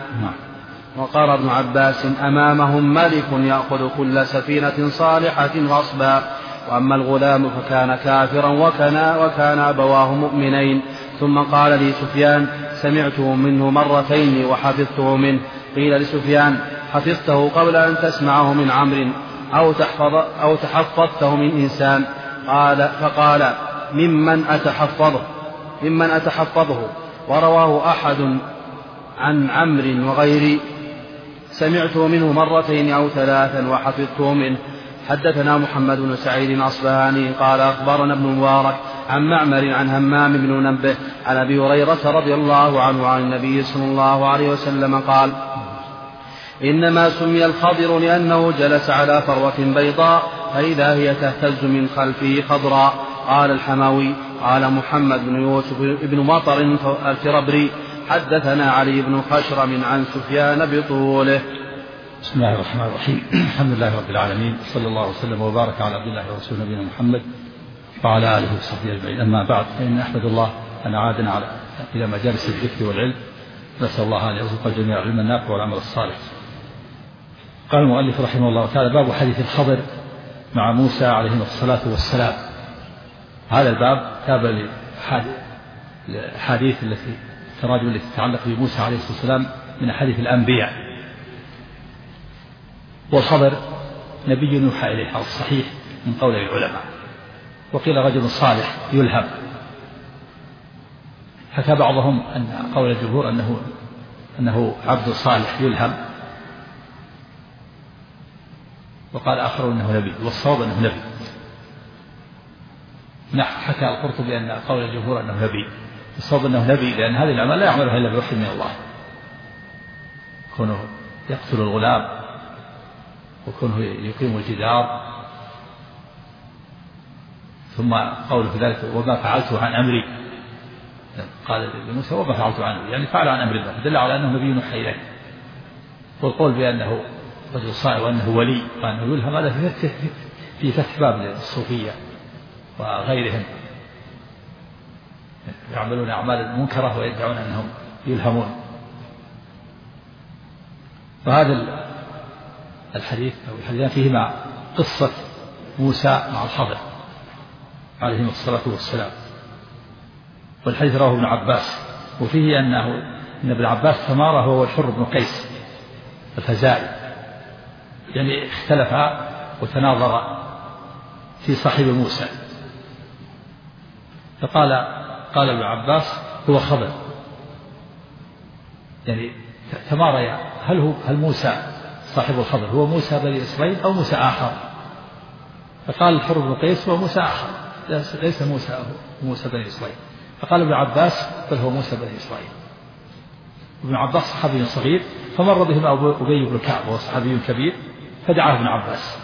[SPEAKER 4] وقال ابن عباس أمامهم ملك يأخذ كل سفينة صالحة غصبا وأما الغلام فكان كافرا وكان, وكان أبواه مؤمنين. ثم قال لي سفيان سمعته منه مرتين وحفظته منه. قيل لسفيان حفظته قبل أن تسمعه من عمرو أو, تحفظ أو تحفظته من إنسان؟ قال فقال ممن أتحفظه ممن أتحفظه ورواه أحد عن عمرو وغيري سمعته منه مرتين أو ثلاثا وحفظته منه. حدثنا محمد بن سعيد الأصبهاني قال أخبرنا ابن مبارك عن معمر عن همام بن منبه عن أبي هريرة رضي الله عنه عن النبي صلى الله عليه وسلم قال إنما سمي الخضر لأنه جلس على فروة بيضاء فإذا هي تهتز من خلفه خضراء. قال الحموي قال محمد بن يوسف بن مطر الفربري حدثنا علي بن خشرم عن سفيان بطوله.
[SPEAKER 2] بسم الله الرحمن الرحيم. الحمد لله رب العالمين، صلى الله وسلم وبارك على عبد الله ورسوله نبينا محمد وعلى آله وصحبه أجمعين. أما بعد، فإن أحمد الله أن عادنا على إلى مجالس الذكر والعلم، نسأل الله أن يرزق الجميع علما نافعا والعمل الصالح. قال المؤلف رحمه الله تعالى: باب حديث الخضر مع موسى عليهما الصلاة والسلام. هذا الباب تابع للأحاديث التي التراجم التي تتعلق بموسى عليه الصلاة والسلام من أحاديث الأنبياء. والخضر نبي يوحى إليه على الصحيح من قول العلماء، وقيل رجل صالح يلهم. حكى بعضهم أن قول الجمهور أنه أنه عبد صالح يلهم، وقال آخر أنه نبي، والصواب أنه نبي. نحن حكى القرطبي أن قول الجمهور أنه نبي، الصواب أنه نبي، لأن هذه الأعمال لا يعملها إلا بوحي من الله، كونه يقتل الغلام وكونه يقيم الجدار، ثم قوله في ذلك وما فعلته عن أمري، قال لموسى وما فعلته عنه، يعني فعل عن أمر الله، دل على أنه نبي يوحى إليه. والقول بأنه رجل صالح وأنه ولي وأنه يلهم، هذا في فتح باب للصوفية وغيرهم يعملون أعمال منكرة ويدعون أنهم يلهمون. وهذا الحديث أو الحديثان فيهما قصة موسى مع الخضر عليهم الصلاة والسلام. والحديث رواه ابن عباس، وفيه أنه إن ابن عباس تمارى هو والحر بن قيس الفزاري، يعني اختلفا وتناظرا في صاحب موسى، فقال قال ابن عباس هو خضر، يعني تماريا هل هو هل موسى صاحب الخضر هو موسى بني إسرائيل أو موسى آخر؟ فقال الحر بن قيس هو موسى آخر، ليس موسى هو موسى بني إسرائيل. فقال ابن عباس بل هو موسى بني إسرائيل. ابن عباس صحابي صغير، فمر بهم أبي بن كعب وهو صحابي كبير، فدعاه ابن عباس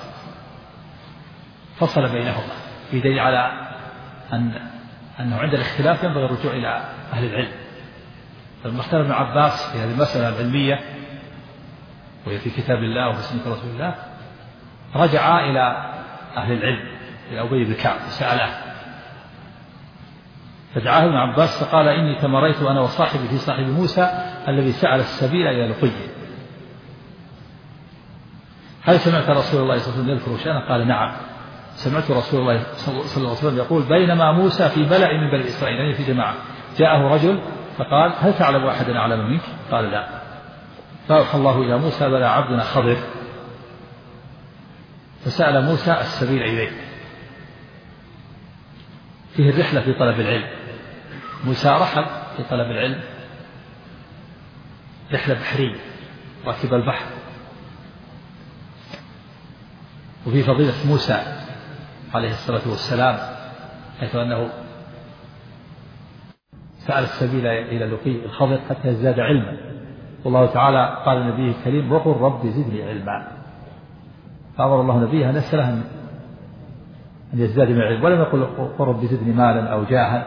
[SPEAKER 2] فصل بينهما، في دليل على أن أنه عند الاختلاف ينبغي الرجوع إلى أهل العلم. فلما اختلف ابن عباس في هذه المسألة العلمية وهي في كتاب الله وفي سنة رسول الله، رجع إلى أهل العلم، إلى أبي بن كعب وسأله، فدعاه ابن عباس فقال إني تمريت أنا وصاحبي في صاحب موسى الذي سأل السبيل إلى لقيه، هل سمعت رسول الله صلى الله عليه وسلم يذكر شأنه؟ قال نعم، سمعت رسول الله صلى الله عليه وسلم يقول بينما موسى في ملأ من بني إسرائيل، يعني في جماعة، جاءه رجل فقال هل تعلم أحدا أعلم منك؟ قال لا، فأوحى الله إلى موسى بلى عبدنا خضر، فسأل موسى السبيل إليه. فيه الرحلة في طلب العلم، موسى رحل في طلب العلم رحلة بحرية راكب البحر. وفي فضيلة موسى عليه الصلاة والسلام حيث أنه سأل السبيل إلى لقي الخضر حتى يزداد علما، والله تعالى قال لنبيه الكريم وقل رب زدني علما، فأمر الله نبيه أن يسأله أن يزداد من العلم، ولم يقل وقل رب زدني مالا أو جاها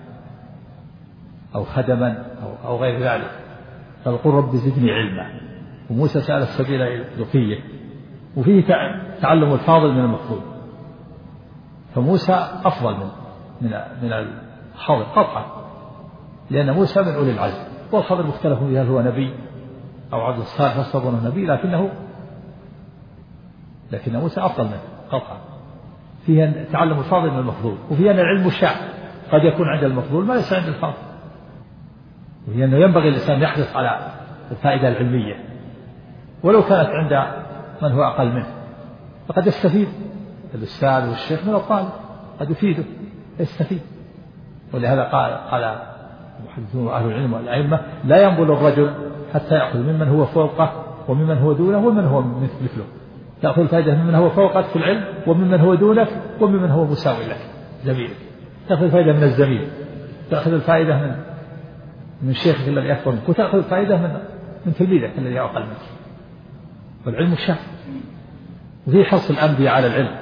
[SPEAKER 2] أو خدما أو, أو غير ذلك، بل قل رب زدني علما. وموسى سأل السبيل إلى لقيه، وفيه تعلم الفاضل من المفضول، فموسى أفضل من من من الخضر قطعا، لأن موسى من أولي العزم، والخضر مختلف فيه هل هو نبي أو عبد الصالح فاستظن نبي، لكنه لكن موسى أفضل منه قطعا. فيها تعلم الفاضل من المفضول، وفيها أن العلم شاع، قد يكون عند المفضول ما ليس عند الفاضل، وهي أنه ينبغي الإنسان يحرص على الفائدة العلمية ولو كانت عند من هو أقل منه، فقد يستفيد الأستاذ والشيخ من الطالب، قد يفيده يستفيد. ولهذا قال قال المحدثون وأهل العلم والأئمة: لا ينبل الرجل حتى يأخذ ممن هو فوقه وممن هو دونه ومن هو مثله. تأخذ الفائدة ممن هو فوقك في العلم وممن هو دونك وممن هو مساوي لك زميلك. تأخذ الفائدة من الزميل، تأخذ الفائدة من من شيخك الذي أكبر منك، وتأخذ الفائدة من من تلميذك الذي أقل منك. والعلم الشرع، وفي حرص الأنبياء على العلم.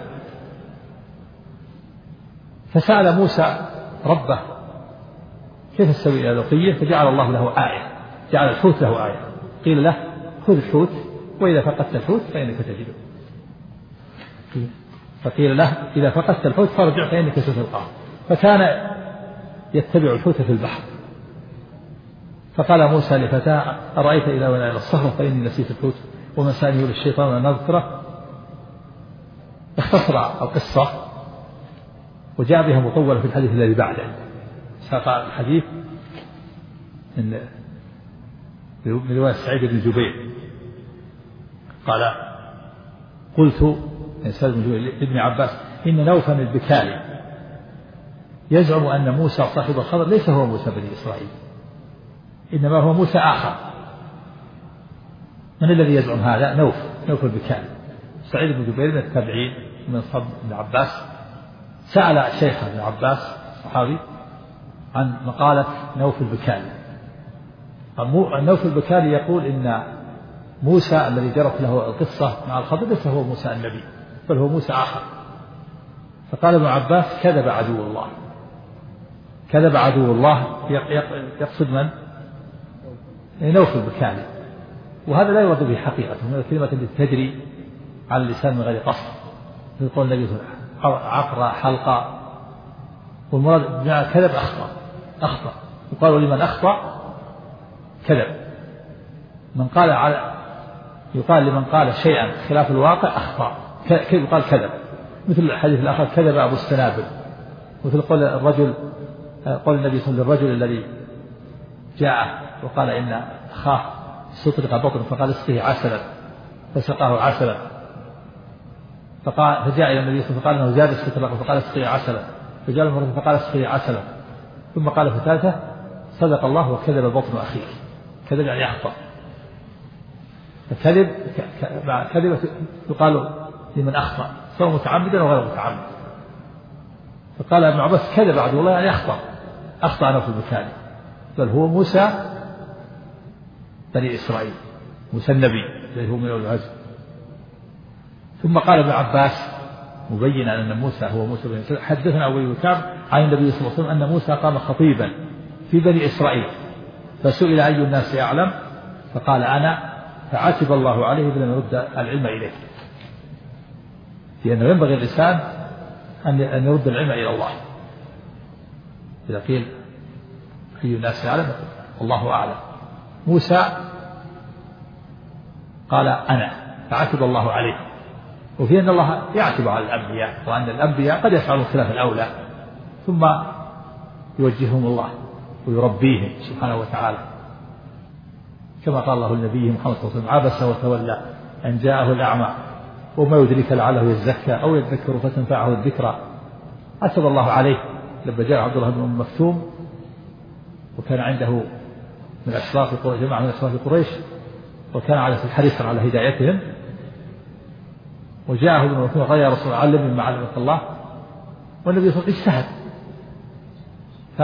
[SPEAKER 2] فسأل موسى ربه كيف استوي إلى لقيه، فجعل الله له آية، جعل الحوت له آية. قيل له: خذ الحوت وإذا فقدت الحوت فإنك تجده. فقيل له: إذا فقدت الحوت فارجع فإنك ستلقاه. فكان يتبع الحوت في البحر. فقال موسى لفتاه: أرأيت إذا وأنا إلى الصخرة فإني نسيت الحوت وما سألني للشيطان أن أذكره. اختصر القصة وجاء بها مطولة في الحديث الذي بعده. ساق الحديث من من رواية سعيد بن جبير قال: قلت سعيد بن جبير لابن عباس: إن نوفا البكالي يزعم أن موسى صاحب الخضر ليس هو موسى بني إسرائيل، إنما هو موسى آخر. من الذي يزعم هذا؟ نوف نوف البكالي. سعيد بن جبير من التابعين من صحابة ابن عباس سأل شيخ ابن عباس صحابي عن مقالة نوف البكالي. نوف البكالي يقول إن موسى الذي جرت له القصة مع الخضر ليس هو موسى النبي، بل هو موسى آخر. فقال ابن عباس: كذب عدو الله، كذب عدو الله. يقصد من؟ نوف البكالي. وهذا لا يرد به حقيقة، من الكلمة التي تجري على اللسان من غير قصد، يقول النبي عقرة حلقة، والمراد كذب أخطأ أخطأ وقالوا لمن أخطأ كذب. من قال على يقال لمن قال شيئا خلاف الواقع أخطأ، يقال كذب. مثل الحديث الآخر: كذب أبو السنابل. مثل قول الرجل قول النبي صلى الله عليه وسلم للرجل الذي جاء وقال إن أخاه استطرق بطنه فقال: اسقه عسلا، فسقاه عسلا. فقال فجاء إلى النبي صلى الله عليه وسلم فقال: إنه زاد استطرق فقال: اسقه عسلا. فجاء المرة فقال: اسقه عسلا. ثم قال في الثالثة: صدق الله وكذب بطن أخيك. كذب يعني أخطأ. الكذب مع كذبة يقال لمن أخطأ سواء متعمدا أو غير متعمد. فقال ابن عباس: كذب عدو الله يعني أخطأ أخطأ نوف البكالي، بل هو موسى بني إسرائيل، موسى النبي الذي هو من أولي العزم. ثم قال ابن عباس مبينا أن موسى هو موسى بني إسرائيل: حدثنا أبو بن كعب عن النبي صلى الله عليه وسلم أن موسى قام خطيبا في بني إسرائيل فسئل أي الناس أعلم فقال: أنا، فعاتب الله عليه بلم يرد العلم إليه، لأنه ينبغي الإنسان أن يرد العلم إلى الله. إذا قيل أي الناس أعلم الله أعلم. موسى قال: أنا، فعاتب الله عليه. وفي أن الله يعتب على الأنبياء، وأن الأنبياء قد يفعلون خلاف الأولى ثم يوجههم الله ويربيهم سبحانه وتعالى، كما قال الله لنبيه محمد صلى الله عليه وسلم: عبس وتولى أن جاءه الأعمى وما يدرك لعله يزكى أو يذكر فتنفعه الذكرى. عتب الله عليه لما جاء عبد الله بن أم مكتوم وكان عنده من أشراف قريش، جماعة من أشراف قريش، وكان على حريصا على هدايتهم، وجاءه ابن مكتوم قال: يا رسول الله علمني ما علمك الله. والنبي صلى الله عليه وسلم اجتهد ف...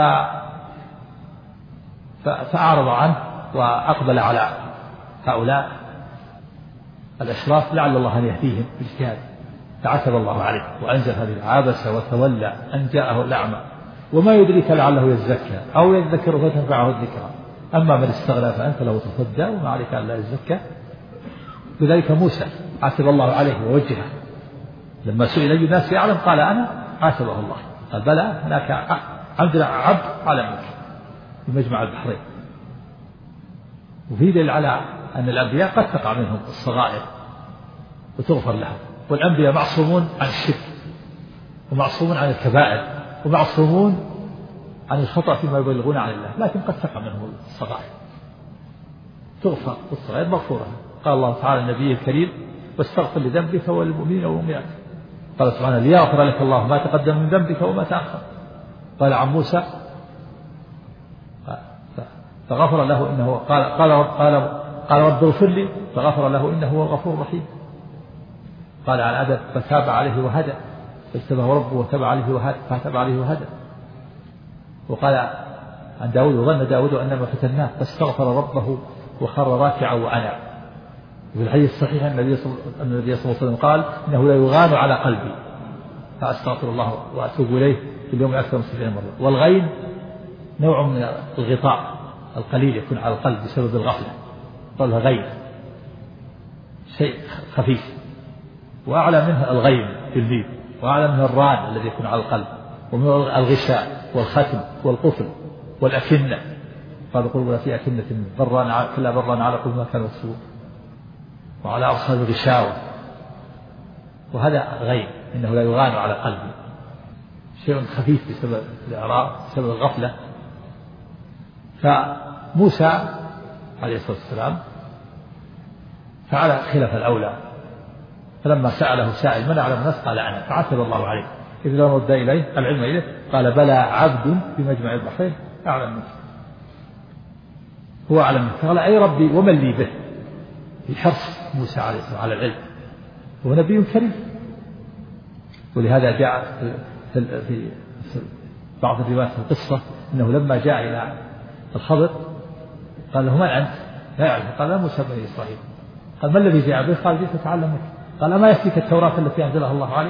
[SPEAKER 2] ف... فأعرض عنه وأقبل على هؤلاء الأشراف لعل الله أن يهديهم باجتهاد، فعتب الله عليه وأنزل هذه: عبس وتولى أن جاءه الأعمى وما يدرك لعله يزكى أو يذكر فتنفعه الذكرى أما من استغنى فأنت له تصدى وما عليك أن لا يزكى. بذلك موسى عتب الله عليه ووجهه لما سئل أي الناس يعلم قال: أنا، عاتبه الله. قال: بلى، هناك عندنا عبد على منك في مجمع البحرين. وفي دليل على أن الأنبياء قد تقع منهم الصغائر وتغفر لهم، والأنبياء معصومون عن الشرك ومعصومون عن الكبائر ومعصومون عن الخطأ فيما يبلغون عن الله، لكن قد تقع منهم الصغائر تغفر والصغائر مغفورة. قال الله تعالى النبي الكريم واستغفر لذنبك وللمؤمنين والمؤمنات. قال سبحانه ليغفر لك الله ما تقدم من ذنبك وما تأخر. قال عن موسى فغفر له إنه قال قال قال قال رب اغفر لي فغفر له إنه هو الغفور الرحيم. قال عن آدم فتاب عليه وهدى فاجتبه ربه وتاب عليه وهدى فتاب عليه وهدى. وقال عن داود وظن داود أنما فتناه فاستغفر ربه وخر راكعا وأناب. وفي الحديث الصحيح النبي صلى الله عليه وسلم قال إنه لا يغان على قلبي فأستغفر الله وأتوب إليه في اليوم أكثر من سبعين مرة. والغين نوع من الغطاء القليل يكون على القلب بسبب الغفلة، قال غين شيء خفيف. وأعلى منه الغيم في الميم، وأعلى منه الران الذي يكون على القلب، ومن الغشاء والختم والقفل والأكنة. قال قلوبنا في أكنة بران كلا بران على قلوب ما كانوا يكسبون وعلى أبصار غشاوة. وهذا غيم إنه لا يغان على قلبي، شيء خفيف بسبب الإعراض بسبب الغفلة. فموسى عليه الصلاة والسلام فعل خلاف الأولى، فلما سأله سائل من أعلم الناس قال أنا، فعتب الله عليه إذ لم رد إليه العلم إليه قال بلى عبد بمجمع البحرين أعلم منه، هو أعلم منه. قال أي ربي ومن لي به، في حرص موسى عليه السلام على العلم، هو نبي كريم. ولهذا جاء في بعض الروايات في القصة أنه لما جاء إلى الخضر قال له من أنت؟ لا يعرف. قال لا موسى بني إسرائيل. قال ما الذي جاء به؟ قال جئت أتعلم منك. قال ما يكفيك التوراة التي أنزلها الله عليك؟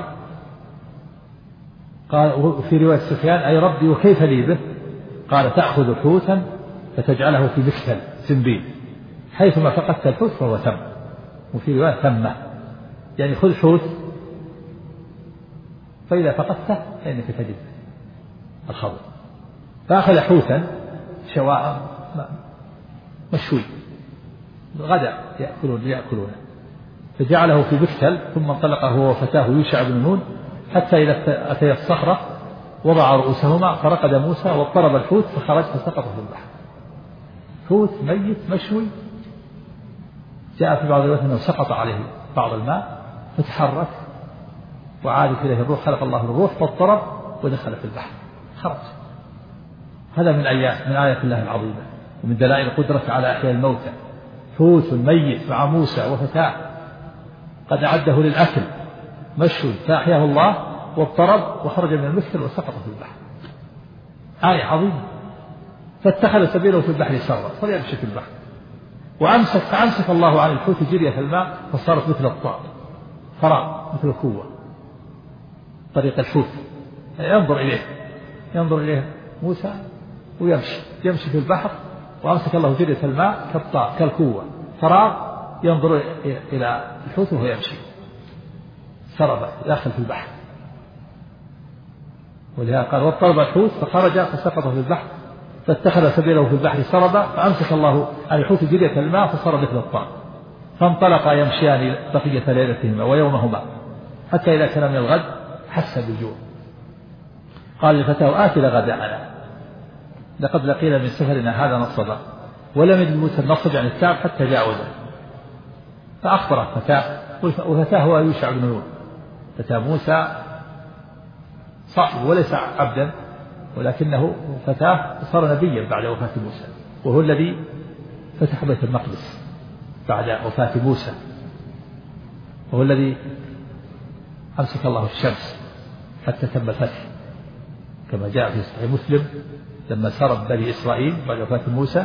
[SPEAKER 2] قال وفي رواية سفيان أي ربي وكيف لي به؟ قال تأخذ حوتا فتجعله في مكتل سنبيل حيثما فقدت الحوت فهو تم. وفي رواية تمه يعني خذ حوت فإذا فقدته فإنك تجد الخبر. فأخذ حوتا شواء مشوي غدا يأكلون يأكلونه فجعله في مكتل، ثم انطلق هو وفتاه يوشع بن نون حتى إذا أتي الصخرة وضع رؤوسهما فرقد موسى واضطرب الحوت فخرج فسقط في البحر. حوت ميت مشوي. جاء في بعض الروايات أنه سقط عليه بعض الماء فتحرك وعادت إليه الروح، خلق الله الروح فاضطرب ودخل في البحر خرج. هذا من آيات من آيات الله العظيمة ومن دلائل قدرته على إحياء الموتى. حوت ميت مع موسى وفتاه قد أعده للأكل مشوي فأحياه الله واضطرب وخرج من المكتل وسقط في البحر. آية عظيمة. فاتخذ سبيله في البحر سرا فليمشي في البحر وأمسك فأمسك الله عن الحوت جرية في الماء فصارت مثل الطائر فراغ مثل الكوة طريق الحوت ينظر إليه ينظر إليه موسى ويمشي يمشي في البحر وأمسك الله جرية الماء كالطائر كالكوة فراغ ينظر إلى الحوت وهو يمشي سرب داخل في البحر. ولهذا قال واضطرب الحوت فخرج فسقط في البحر فاتخذ سبيله في البحر سربا فأمسك الله عن الحوت جرية الماء فصار مثل الطائر فانطلقا يمشيان بقية ليلتهما ويومهما حتى إذا كان من الغد حس بالجوع قال لفتاه آت لغداءنا لقد لقينا من سفرنا هذا نصبا ولم يجد موسى النصب يعني التعب حتى جاوزه. فأخبر فتاه وفتاه هو يوشع بن نون. فتاه موسى صاحب وليس عبدا ولكنه فتاه صار نبيا بعد وفاة موسى وهو الذي فتح بيت المقدس بعد وفاة موسى وهو الذي أمسك الله الشمس حتى تم الفتح كما جاء في صحيح مسلم لما سرب بني إسرائيل بعد وفاة موسى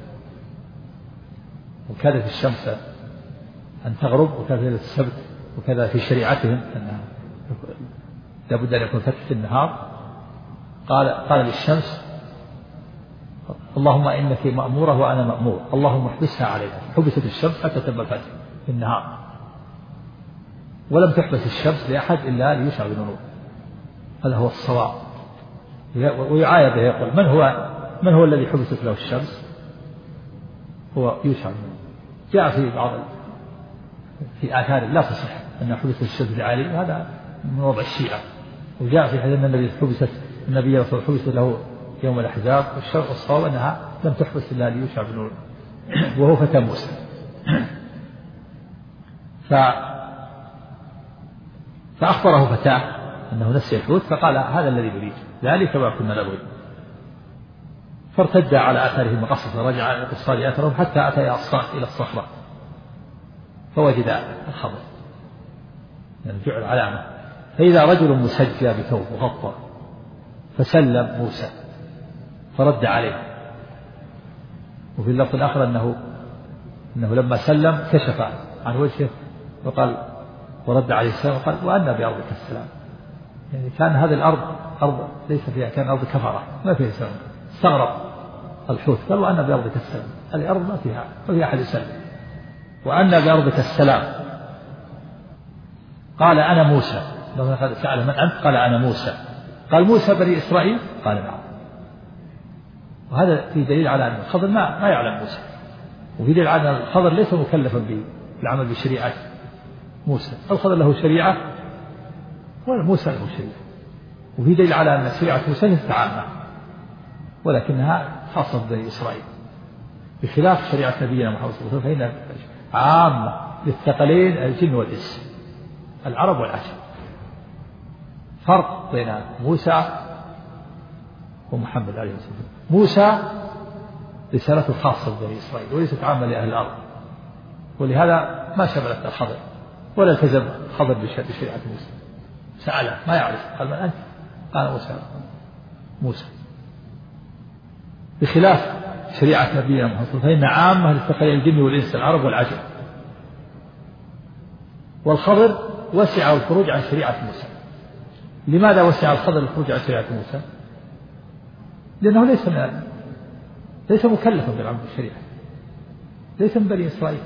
[SPEAKER 2] وكانت الشمس أن تغرب وكانت ليلة السبت وكذا في شريعتهم أنها لابد أن يكون فتح في النهار. قال قال للشمس اللهم إنك مأمورة وأنا مأمور اللهم احبسها علينا. حبست الشمس حتى تم الفتح في النهار ولم تحبس الشمس لأحد إلا ليوشع بن نون. هذا هو الصواب. ويعاية به يقول من هو من هو الذي حبست له الشمس؟ هو يوشع بن نون. جاء في بعض في آثار لا تصح أن حبست الشمس لعلي هذا من وضع الشيعة وجاء في حديث النبي حبست النبي رسول حبس له يوم الأحزاب، والشرط الصواب أنها لم تحبس إلا ليوشع بن نون وهو فتى موسى. ف... فأخبره فتاه أنه نسي الحوت، فقال هذا الذي نريد، ذلك ما كنا نبغي. فارتد على آثارهم مقصصا، رجع قصار آثارهم حتى أتى إلى الصخرة فوجد الخبر، يعني جعل علامة. فإذا رجل مسجى بثوب مغطى فسلم موسى فرد عليه. وفي اللفظ الآخر أنه أنه لما سلم كشف عن وجهه وقال ورد عليه السلام وقال وأنا بأرضك السلام. يعني كان هذه الأرض أرض ليس فيها، كان أرض كفرة ما فيها سلام. استغرب الحوت قال وأنا بأرضك السلام، هذه أرض ما فيها ما فيها أحد يسلم، وأنا بأرضك السلام. قال أنا موسى. لما سأل من أنت قال أنا موسى. قال موسى بني إسرائيل؟ قال نعم. وهذا في دليل على أن الخضر ما ما يعلم موسى، وفي دليل على أن الخضر ليس مكلفا بالعمل بشريعة موسى. الخضر له شريعة وموسى له شريعة، وفي دليل على أن شريعة موسى ليست عامة ولكنها خاصة بني إسرائيل، بخلاف شريعة نبينا محمد صلى الله عليه وسلم فإنها عامة للثقلين الجن والإنس العرب والعجم. فرق بين موسى ومحمد عليه الصلاة والسلام. موسى رسالته خاصة بني إسرائيل وليست عامة لأهل الأرض، ولهذا ما شملت الخضر ولا التزم الخضر بشريعة موسى. سأله ما يعرف قال من أنت؟ قال موسى موسى بخلاف شريعة نبينا محمد صلى الله عليه وسلم فإن عامة للثقلين الجن والإنس العرب والعجم. والخضر وسع الخروج عن شريعة موسى. لماذا وسع الخضر الخروج عن شريعة موسى؟ لأنه ليس من ليس مكلفا بالعمل بالشريعة، ليس من بني إسرائيل،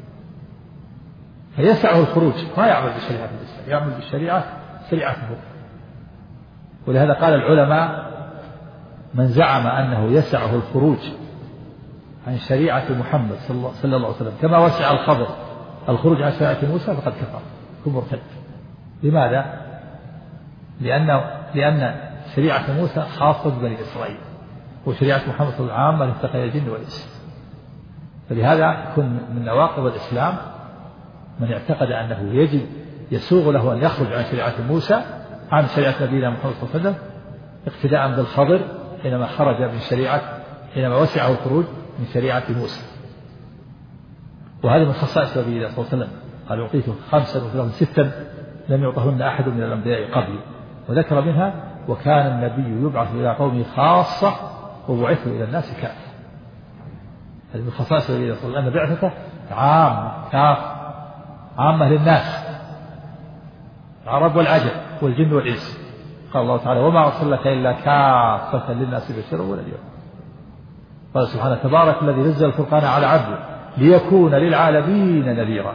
[SPEAKER 2] فيسعه الخروج ما يعمل بشريعة موسى، يعمل بالشريعة شريعته. ولهذا قال العلماء من زعم أنه يسعه الخروج عن شريعة محمد صلى الله عليه وسلم كما وسع الخضر الخروج عن شريعة موسى فقد كفر يكون مرتد. لماذا؟ لأن لأن شريعة موسى خاصة ببني إسرائيل، وشريعة محمد صلى الله عليه وسلم عامة للثقلين الجن والإنس. فلهذا يكون من نواقض الإسلام من اعتقد أنه يجب يسوغ له أن يخرج عن شريعة موسى عن شريعة نبينا محمد صلى الله عليه وسلم اقتداء بالخضر حينما خرج من شريعة حينما وسعه الخروج من شريعة موسى. وهذه من خصائص نبينا صلى الله عليه وسلم، قال أعطيته خمسا وثلاثا ستا لم يعطهن أحد من الأنبياء قبلي، وذكر منها وكان النبي يبعث إلى قومه خاصة وبعث إلى الناس كافة. هذه من خصائص نبينا صلى الله عليه وسلم أن بعثته عامة كافة عامة للناس العرب والعجم والجن والإنس. قال الله تعالى وما أرسلناك إلا كافة للناس بشرا ونذيرا. قال سبحانه تبارك الذي نزل الفرقان على عبده ليكون للعالمين نذيرا.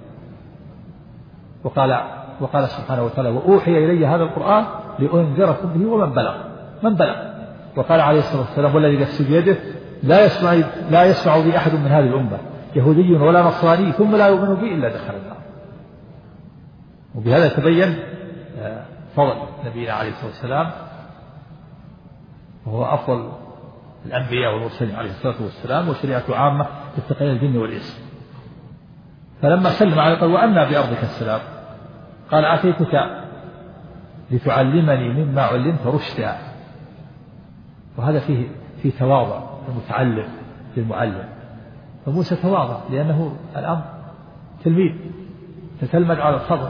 [SPEAKER 2] وقال وقال سبحانه وتعالى وأوحي إلي هذا القرآن لأنذركم به ومن بلغ من بلغ. وقال عليه الصلاة والسلام والذي نفسي بيده لا يسمع لا يسمع بي أحد من هذه الأمة يهودي ولا نصراني ثم لا يؤمن بي إلا دخل النار. وبهذا يتبين فضل نبينا عليه الصلاة والسلام، وهو أفضل الأنبياء والمرسلين عليه الصلاة والسلام، وشريعته عامة للثقلين الجن والإنس. فلما سلم عليه قال وأنا بأرضك السلام. قال آتيتك لتعلمني مما علمت رشدا. وهذا فيه في تواضع المتعلم للمعلم. فموسى تواضع لأنه الأمر تلميذ تتلمذ على الخضر.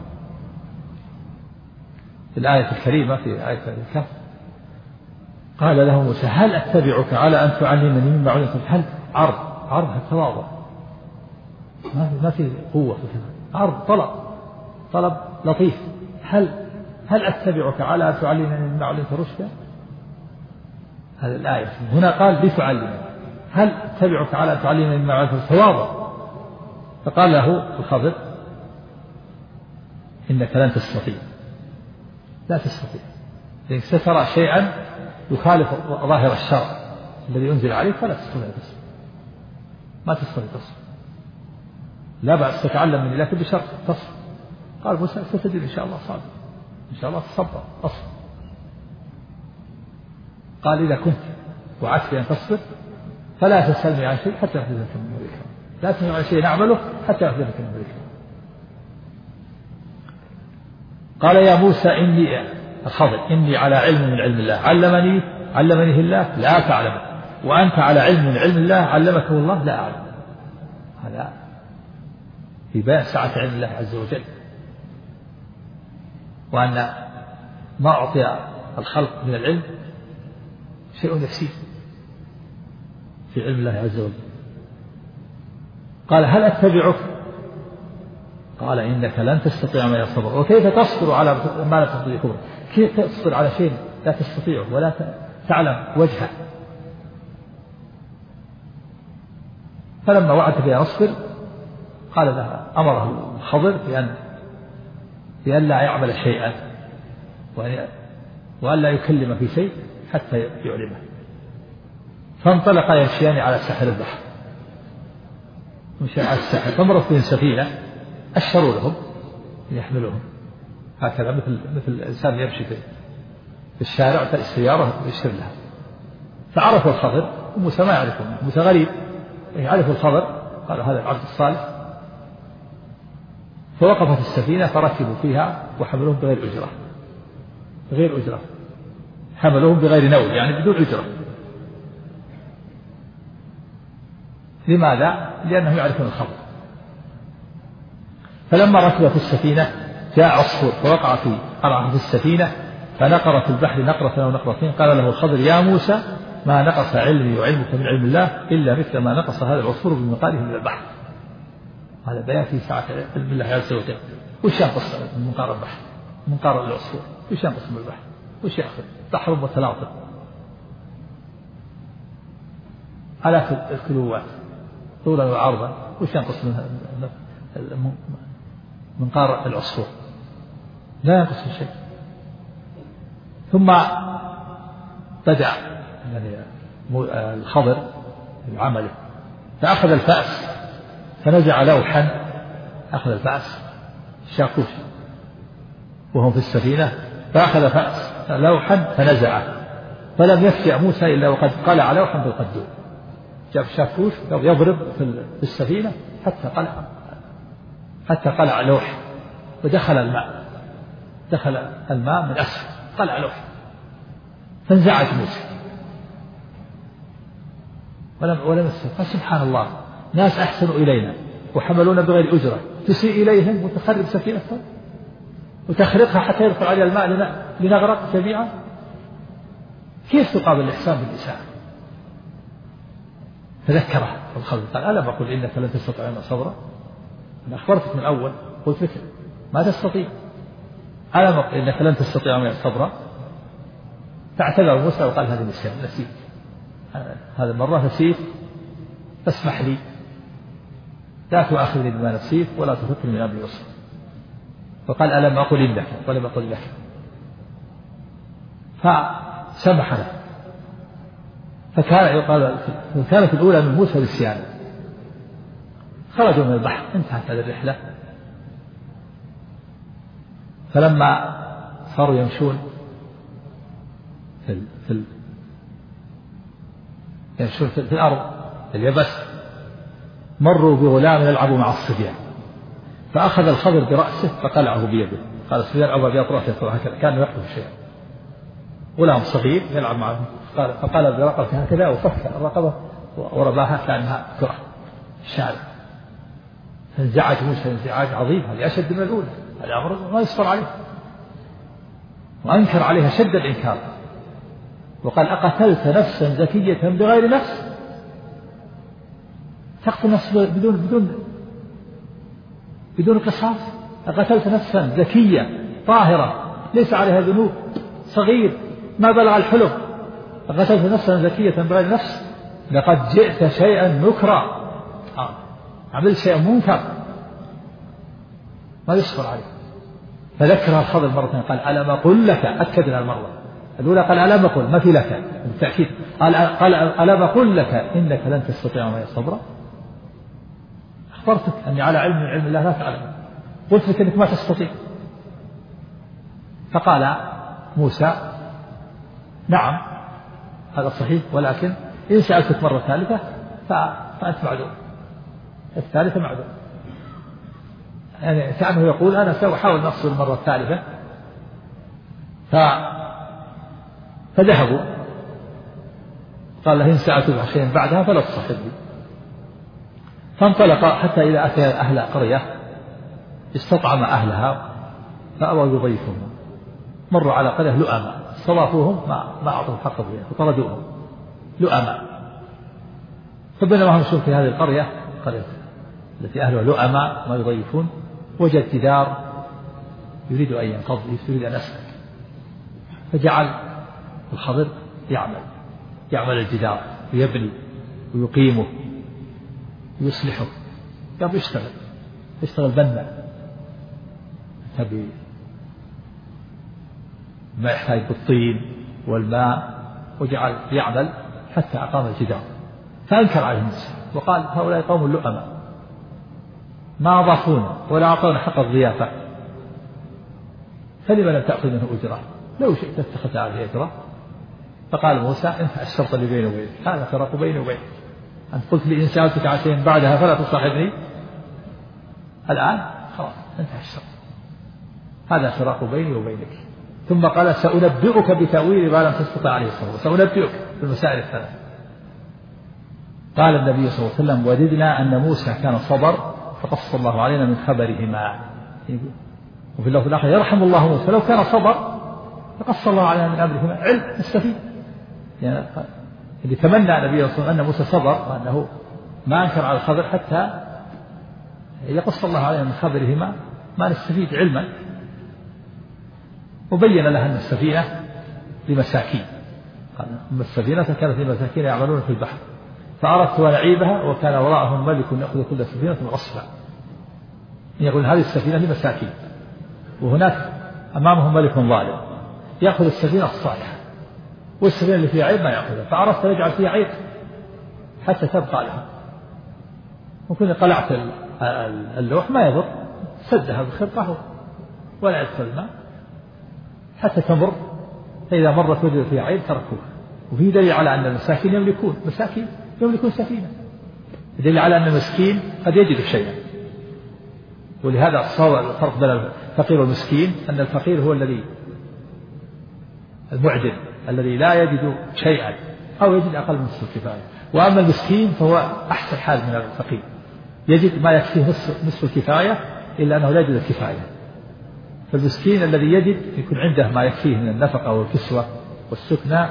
[SPEAKER 2] في الآية الكريمة في آية الكهف قال له موسى هل أتبعك على أن تعلمني مما علمت؟ هل عرض عرض التواضع ما في ما في قوة في كذا، عرض طلب طلب لطيف. هل هل أتبعك على أن تعلمني مما علمت رشدا؟ هذه الآية هنا قال لتعلمني، هل أتبعك على أن تعلمني مما علمت رشدا؟ تواضع. فقال له الخضر إنك لن تستطيع لا تستطيع لأنك سترى شيئا يخالف ظاهر الشرع الذي أنزل عليك فلا تستطيع تصبر ما تستطيع تصبر لا بأس تتعلم مني لكن بشرط تصبر. قال موسى ستجد إن شاء الله صابر إن شاء الله تصبر أصبر. قال إذا كنت وعدت أن تصبر فلا تسألني عن شيء حتى يحدثك من أمرك، لا تسألني عن شيء نعمله حتى يحدثك من أمرك. قال يا موسى إني الخضر إني على علم من علم الله علمني علمني الله لا تعلم، وأنت على علم من علم الله علمك الله لا أعلم. هذا في بيان سعة علم الله عز وجل، وأن ما أعطي الخلق من العلم شيء يسير في علم الله عز وجل. قال هل أتبعك؟ قال إنك لن تستطيع معي الصبر، وكيف تصبر على ما لا تستطيع كبر؟ كيف تصبر على شيء لا تستطيعه ولا تعلم وجهه؟ فلما وعد بأن يصبر قال له أمره الخضر بأن بأن لا يعمل شيئا وأن لا يكلم في شيء حتى يعلمه. فانطلق يمشيان على ساحل البحر، مشى على الساحل فمرت بهم سفينة أشروا لهم يحملوهم هكذا مثل مثل الإنسان يمشي في الشارع السيارة يشتري لها. فعرفوا الخضر وموسى ما يعرفون، موسى غريب يعرف الخضر، قال هذا العبد الصالح. فوقفت السفينة فركبوا فيها وحملوهم بغير أجرة، بغير أجرة حملوهم بغير نول يعني بدون أجرة. لماذا؟ لأنهم يعرفون الخبر. فلما ركبوا في السفينة جاء عصفور فوقع في قرعه في السفينة فنقر في البحر نقرة أو نقرتين. قال له الخضر يا موسى ما نقص علمي وعلمك من علم الله إلا مثل ما نقص هذا العصفور بمقاله من البحر. هذا بيان في ساعة علم الله عز وجل. وش ينقص من منقار البحر؟ منقار العصفور وش ينقص من البحر؟ وش يأخذ؟ بحر متلاطم آلاف الكيلوات طولا وعرضا، وش ينقص من منقار العصفور؟ لا ينقص من شيء. ثم بدأ يعني الخضر بعمله فأخذ الفأس فنزع لوحا، أخذ الفأس شاكوش وهم في السفينة فأخذ فأس لوحا فنزعه، فلم يفجأ موسى إلا وقد قلع لوحا بالقدوم. جاب شاكوش يضرب في السفينة حتى قلع حتى قلع لوح، ودخل الماء دخل الماء من أسفل قلع لوح، فانزعج موسى ولم ولم يستطع. سبحان الله، ناس أحسنوا إلينا وحملونا بغير أجرة تسيء إليهم وتخرب سفينتهم وتخرقها حتى يدخل عليها الماء لنغرق جميعا. كيف تقابل الإحسان بالإساءة؟ تذكره الخضر قال ألا بقول إنك لن تستطيع معي صبرا؟ أنا أخبرتك من أول قلت لك ما تستطيع، ألا بقول إنك لن تستطيع معي صبرا؟ فاعتذر موسى وقال هذه نسيان نسيت، هذا مرة نسيت فاسمح لي لا تؤاخذني بما نسيت ولا تفكرني من أمري يسر. فقال ألم أقل لك ولم أقل لك، فسمح له. فكان يقال كانت الأولى من موسى بالسيانة. خرجوا من البحر انتهت هذه الرحلة. فلما صاروا يمشون في في يمشون في الأرض اليبس مروا بغلام يلعب مع الصبيان، فأخذ الخضر برأسه فقلعه بيده. قال الصبيان أبى بأطرافه هكذا كان يحدث شيئا. غلام صغير يلعب معه فقال برقبته هكذا وفك الرقبة ورباها كأنها كرة الشارع. فانزعج موسى انزعاج عظيم، هذه أشد من الأولى، هذا أمر ما يصبر عليه، وأنكر عليها شد الإنكار وقال أقتلت نفسا زكية بغير نفس؟ تقتل نفس بدون بدون بدون قصاص؟ أقتلت نفسا زكية طاهرة ليس عليها ذنوب، صغير ما بلغ الحلم، أقتلت نفسا زكية بغير نفس؟ لقد جئت شيئا نكرا، عملت شيئا منكر ما يصبر عليه. فذكرها الخضر مرة قال ألم أقل لك، أكدنا المرة الأولى قال ألم أقل ما في لك بالتأكيد، قال قال ألم أقل لك إنك لن تستطيع معي صبرا؟ أخبرتك أني على علم من علم الله لا تعلم، قلت لك أنك ما تستطيع. فقال موسى نعم هذا صحيح، ولكن إن سألتك مرة ثالثة فأنت معذور، الثالثة معذور. يعني كأنه يقول أنا سأحاول أن أصل المرة الثالثة. ف... فذهبوا، قال له إن سألتك شيئا بعدها فلا تصحبني. فانطلق حتى إذا أتى أهل قرية استطعم أهلها فأبوا يضيفهم. مروا على قرية لؤماء استضافوهم ما ما أعطوا حق الضيافة فطردوهم لؤماء. فبينما هم يشوفون في هذه القرية قرية التي أهلها لؤماء ما يضيفون وجد جدار يريد أن ينقض، يريد أن يسلك، فجعل الخضر يعمل يعمل الجدار ويبني ويقيمه ويصلحه. قام يشتغل يشتغل بنا تبي ما يحتاج بالطين والماء، وجعل يعمل حتى أقام الجدار. فأنكر عليه موسى وقال هؤلاء قوم لؤماء ما أضافونا ولا أعطونا حق الضيافة، فلما لم تأخذ منه أجرة؟ لو شئت اتخذت عليه أجرة. فقال موسى انتهى الشرط اللي بيني وبينك، هذا فراق بيني وبينك، أنت قلت لي إن سألتك عن شيء بعدها فلا تصاحبني، الآن خلاص انتهى الشرط، هذا فراق بيني وبينك. ثم قال سأنبئك بتأويل ما لم تستطع عليه الصبر، سأنبئك في المسائل الثلاث. قال النبي صلى الله عليه وسلم وددنا أن موسى كان صبر فقص الله علينا من خبرهما. وفي اللفظ الآخر يرحم الله موسى لو كان صبر فقص الله علينا من أمرهما علم نستفيد. يعني اللي تمنى النبي صلى الله عليه وسلم أن موسى صبر وأنه ما أنكر على الخبر حتى يقص الله علينا من خبرهما ما نستفيد علما. وبين لها أن السفينة لمساكين، قال أما السفينة فكانت لمساكين يعملون في البحر فأردت أن أعيبها وكان وراءهم ملك يأخذ كل سفينة غصبا. يقول هذه السفينة لمساكين وهناك أمامهم ملك ظالم يأخذ السفينة الصالحة والسفينة اللي فيها عيب ما يأخذها، فأردت أن يجعل فيها عيب حتى تبقى لها. ممكن قلعت اللوح ما يضر، سدها بخرقه ولا يدخل الماء حتى تمر، فإذا مرت وجد فيها عيب تركوها. وفي دليل على أن المساكين يملكون مساكين يملكون سفينة، دليل على أن المسكين قد يجد شيئا. ولهذا صار الفرق بين الفقير والمسكين أن الفقير هو الذي المعدل الذي لا يجد شيئا أو يجد أقل من نصف الكفاية، وأما المسكين فهو أحسن حال من الفقير يجد ما يكفيه نصف الكفاية إلا أنه لا يجد الكفاية. فالمسكين الذي يجد يكون عنده ما يكفيه من النفقة والكسوة والسكنى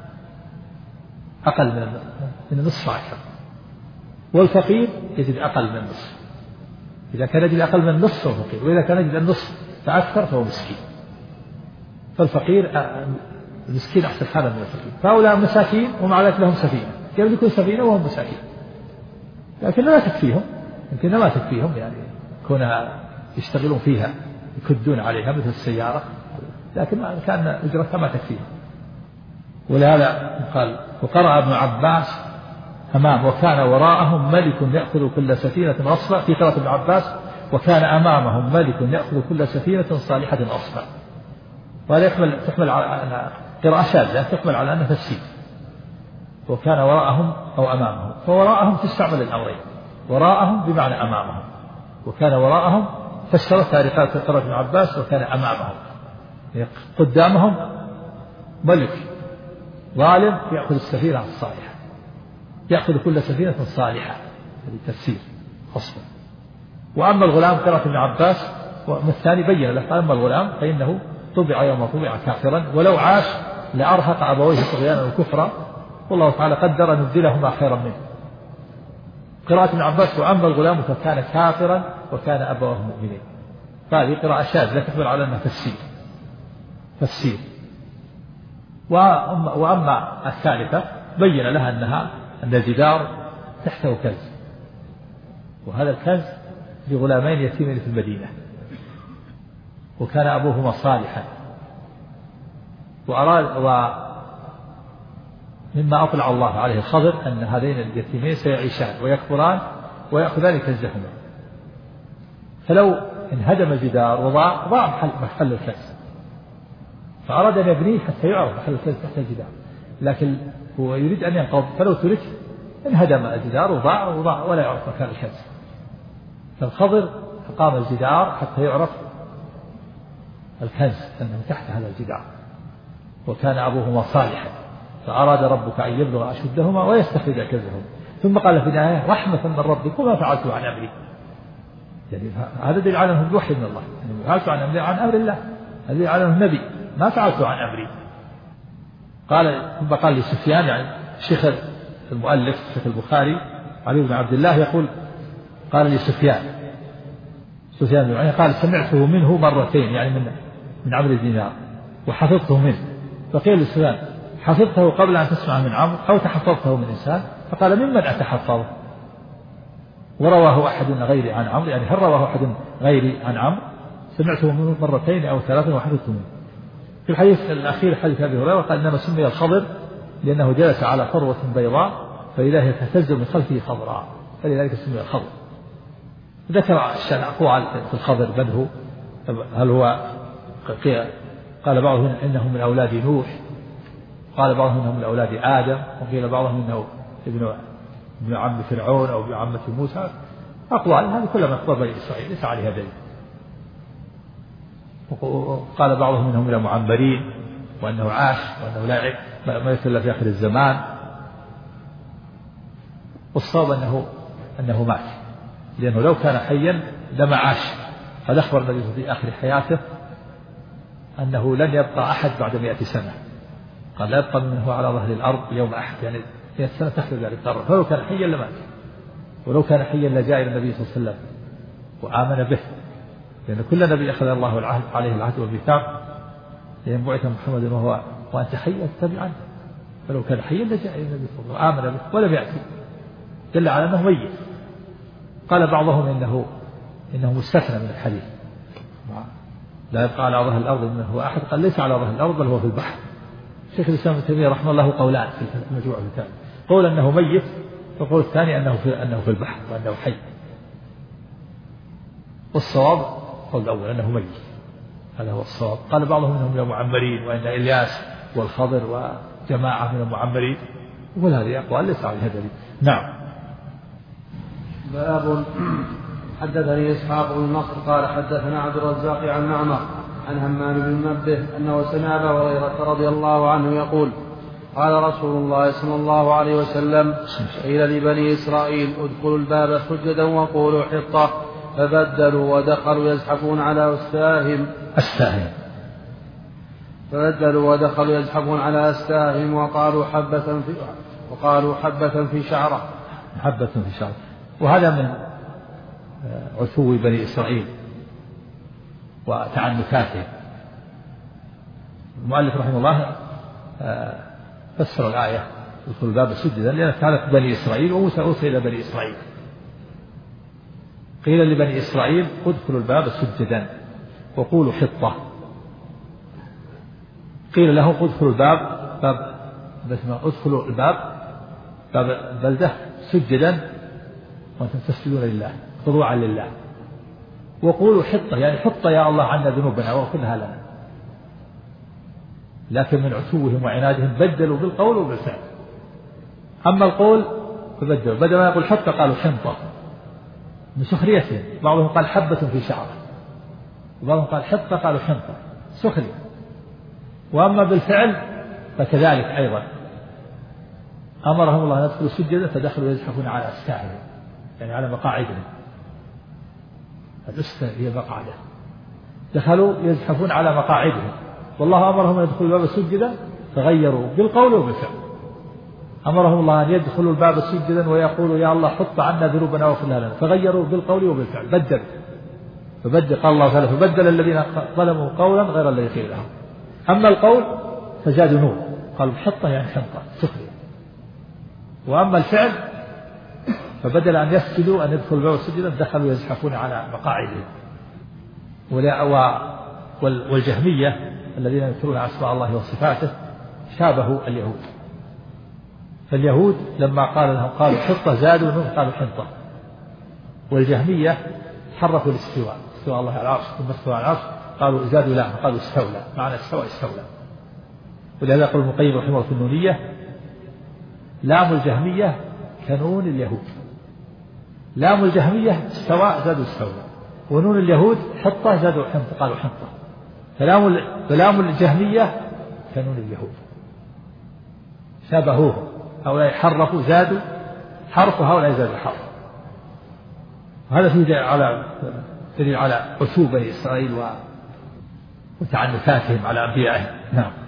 [SPEAKER 2] أقل من من النصف أكثر، والفقير يجد أقل من النصف. إذا كان يجد أقل من النصف فهو فقير، وإذا كان يجد النصف فأكثر فهو مسكين. فالفقير المسكين أحسن حالا من الفقير. فهؤلاء مساكين ومع ذلك لهم سفينة، يملكون سفينة وهم مساكين، لكن لا تكفيهم، يمكن ما تكفيهم يعني كونها يشتغلون فيها يكدون عليها مثل السيارة، لكن كان أجرتها ما تكفيهم. ولهذا قال وقرأ ابن عباس أمام وكان وراءهم ملك يأخذ كل سفينة غصبا، في قراءة ابن عباس وكان أمامهم ملك يأخذ كل سفينة صالحة غصبا. وهذا يحمل تحمل على قراءة شاذة تحمل على أنها تفسير، وكان وراءهم أو أمامهم، فوراءهم تستعمل الأمرين، وراءهم بمعنى أمامهم، وكان وراءهم فسرتها قراءة ابن عباس وكان أمامهم، قدامهم ملك ظالم يأخذ السفينة الصالحة، يأخذ كل سفينة صالحة، هذه تفسير خاصة. وأما الغلام قراءة ابن عباس والثاني بين له أما الغلام فإنه طبع يوم طبع كافرا ولو عاش لأرهق أبويه طغيانا وكفرا والله تعالى قدر أن يبدلهما خيرا منه. قراءة ابن عباس وأما الغلام فكان كافرا وكان أبواه مؤمنين، فهذه قراءة شاذة لا تحمل على أنها تفسير تفسير. وأما الثالثة بين لها أنها أن الجدار تحته كنز، وهذا الكنز لغلامين يتيمين في المدينة وكان أبوهما صالحا، وأراد ومما أطلع الله عليه الخضر أن هذين اليتيمين سيعيشان ويكبران ويأخذان كنزهما، فلو انهدم الجدار وضاع ضاع محل الكنز، فأراد أن يبنيه حتى يعرف محل الكنز تحت الجدار، لكن هو يريد أن ينقض، فلو ترك انهدم الجدار وضاع وضاع ولا يعرف مكان الكنز. فالخضر أقام الجدار حتى يعرف الكنز أنه تحت هذا الجدار، وكان أبوهما صالحا فأراد ربك أن يبلغ أشدهما ويستخرج كنزهما. ثم قال في النهاية رحمة من ربك وما فعلت عن أمري، يعني هذا دليل على أنه بوحي من الله، يعني فعلت عن أمري عن أمر الله، هذا دليل على أنه نبي ما فعلت عن أمري. قال ثم قال لسفيان، يعني شيخ المؤلف شيخ البخاري علي بن عبد الله يقول قال لسفيان سفيان يعني قال سمعته منه مرتين، يعني من من عمرو بن دينار وحفظته منه. فقيل لسفيان حفظته قبل أن تسمع من عمرو أو تحفظته من إنسان؟ فقال ممن أتحفظه؟ ورواه أحد غيري عن عمرو، يعني هل رواه أحد غيري عن عمرو؟ سمعته منه مرتين أو ثلاثا وحفظته منه. في الحديث الأخير حديث أبي هريرة قال إنما سمي الخضر لأنه جلس على فروة بيضاء فإذا هي تهتز من خلفه خضراء فلذلك سمي الخضر. ذكر الشأن أقوال في الخضر من هو، هل هو قال بعضهم إنه من أولاد نوح، قال بعضهم إنه من أولاد آدم، وقيل بعضهم إنه ابن ابن عم فرعون أو ابن عمة موسى. أقوال هذه كلها من أخبار بني إسرائيل ليس عليها دليل. وقال بعضهم إنهم من المعمرين وأنه عاش وأنه لا ما يصل في آخر الزمان. والصواب أنه أنه مات، لأنه لو كان حيا لما عاش. قد أخبر النبي في آخر حياته أنه لن يبقى أحد بعد مئة سنة، قال لا يبقى منه على ظهر الأرض يوم أحد، يعني مئة سنة تخرج ذلك القرن. فلو كان حيا لمات، ولو كان حيا لجاء إلى النبي صلى الله عليه وسلم وآمن به، لأن كل نبي أخذ الله العهد عليه العهد والميثاق، لأن بعث محمد وهو وأنت حي اتبع عنه. فلو كان حيا لجاء إلى النبي صلى الله عليه وسلم وآمن به ولم يأتي، دل على أنه ميت. قال بعضهم إنه إنه مستثنى من الحديث، لا يبقى على ظهر الأرض منه هو أحد، قال ليس على ظهر الأرض بل هو في البحر. شيخ الإسلام ابن تيمية رحمه الله قولان في المجموع الثاني، قول أنه ميت، وقول الثاني أنه في أنه في البحر وأنه حي. والصواب قول الأول أنه ميت، هذا هو الصواب. قال بعضهم إنهم من المعمرين وأن إلياس والخضر وجماعة من المعمرين، وكل هذه أقوال ليس عليها دليل. نعم.
[SPEAKER 4] باب حدثني إسحاق بن نصر قال حدثنا عبد الرزاق عن معمر عن همام بن منبه أنه سمع أبا هريرة رضي الله عنه يقول قال رسول الله صلى الله عليه وسلم قيل لبني إسرائيل ادخلوا الباب سجدا وقولوا حطة، فبدلوا ودخلوا يزحفون على أستاهم
[SPEAKER 2] أستاهم
[SPEAKER 4] فبدلوا ودخلوا يزحفون على أستاهم وقالوا حبة في وقالوا حبة في شعرة
[SPEAKER 2] حبة في شعرة. وهذا من عتو بني إسرائيل وتعنتاتهم. المؤلف رحمه الله فسر الآية ادخلوا الباب سجدا لأن كانت بني إسرائيل وموسى أرسل إلى بني إسرائيل. قيل لبني إسرائيل ادخلوا الباب سجدا وقولوا حطة. قيل لهم ادخلوا الباب باب ادخلوا الباب باب البلدة سجدا وأنتم تسجدون لله خضوعا لله، وقولوا حطة يعني حطة يا الله عنا ذنوبنا واغفرها لنا. لكن من عتوهم وعنادهم بدلوا بالقول وبالفعل. أما القول فبدلوا، بدل ما يقول حطة قالوا حنطة من سخريتهم. بعضهم قال حبة في شعره، وبعضهم قال حطة قالوا حنطة سخرية. وأما بالفعل فكذلك أيضا أمرهم الله أن يدخلوا سجدا فدخلوا يزحفون على أستاههم يعني على مقاعدهم. الأستة هي مقعدة، دخلوا يزحفون على مقاعدهم، والله أمرهم أن يدخلوا الباب سجدا فغيروا بالقول وبالفعل. أمرهم الله أن يدخلوا الباب سجدا ويقولوا يا الله حط عنا ذنوبنا واغفر لنا، فغيروا بالقول وبالفعل بدلوا. فبدل قال الله تعالى فبدل الذين ظلموا قولا غير الذي قيل لهم. أما القول فزادوا نور، قالوا حطة يعني حنطة سخرية. وأما الفعل فبدل أن يسجدوا أن يدخلوا الباب سجدا دخلوا يزحفون على مقاعدهم. والجهمية الذين ينكرون أسماء الله وصفاته شابهوا اليهود. فاليهود لما قال لهم قالوا حطة زادوا نور قالوا حنطة، والجهمية حرفوا الاستواء استواء الله على العرش ثم استوى على العرش قالوا زادوا لام قالوا استولى، معنى استوى استولى. ولهذا يقول ابن القيم رحمه الله في النونية: لام الجهمية كنون اليهود. لام الجهمية استوى زادوا استولى، ونون اليهود حطة زادوا حنطة قالوا حنطة. فلام فلام الجهمية كنون اليهود، شابهوه، هؤلاء حرفوا زادوا حرف وهؤلاء زادوا حرف. وهذا فيه على دليل على عتوب بني إسرائيل وتعنتاتهم على أنبيائهم. نعم.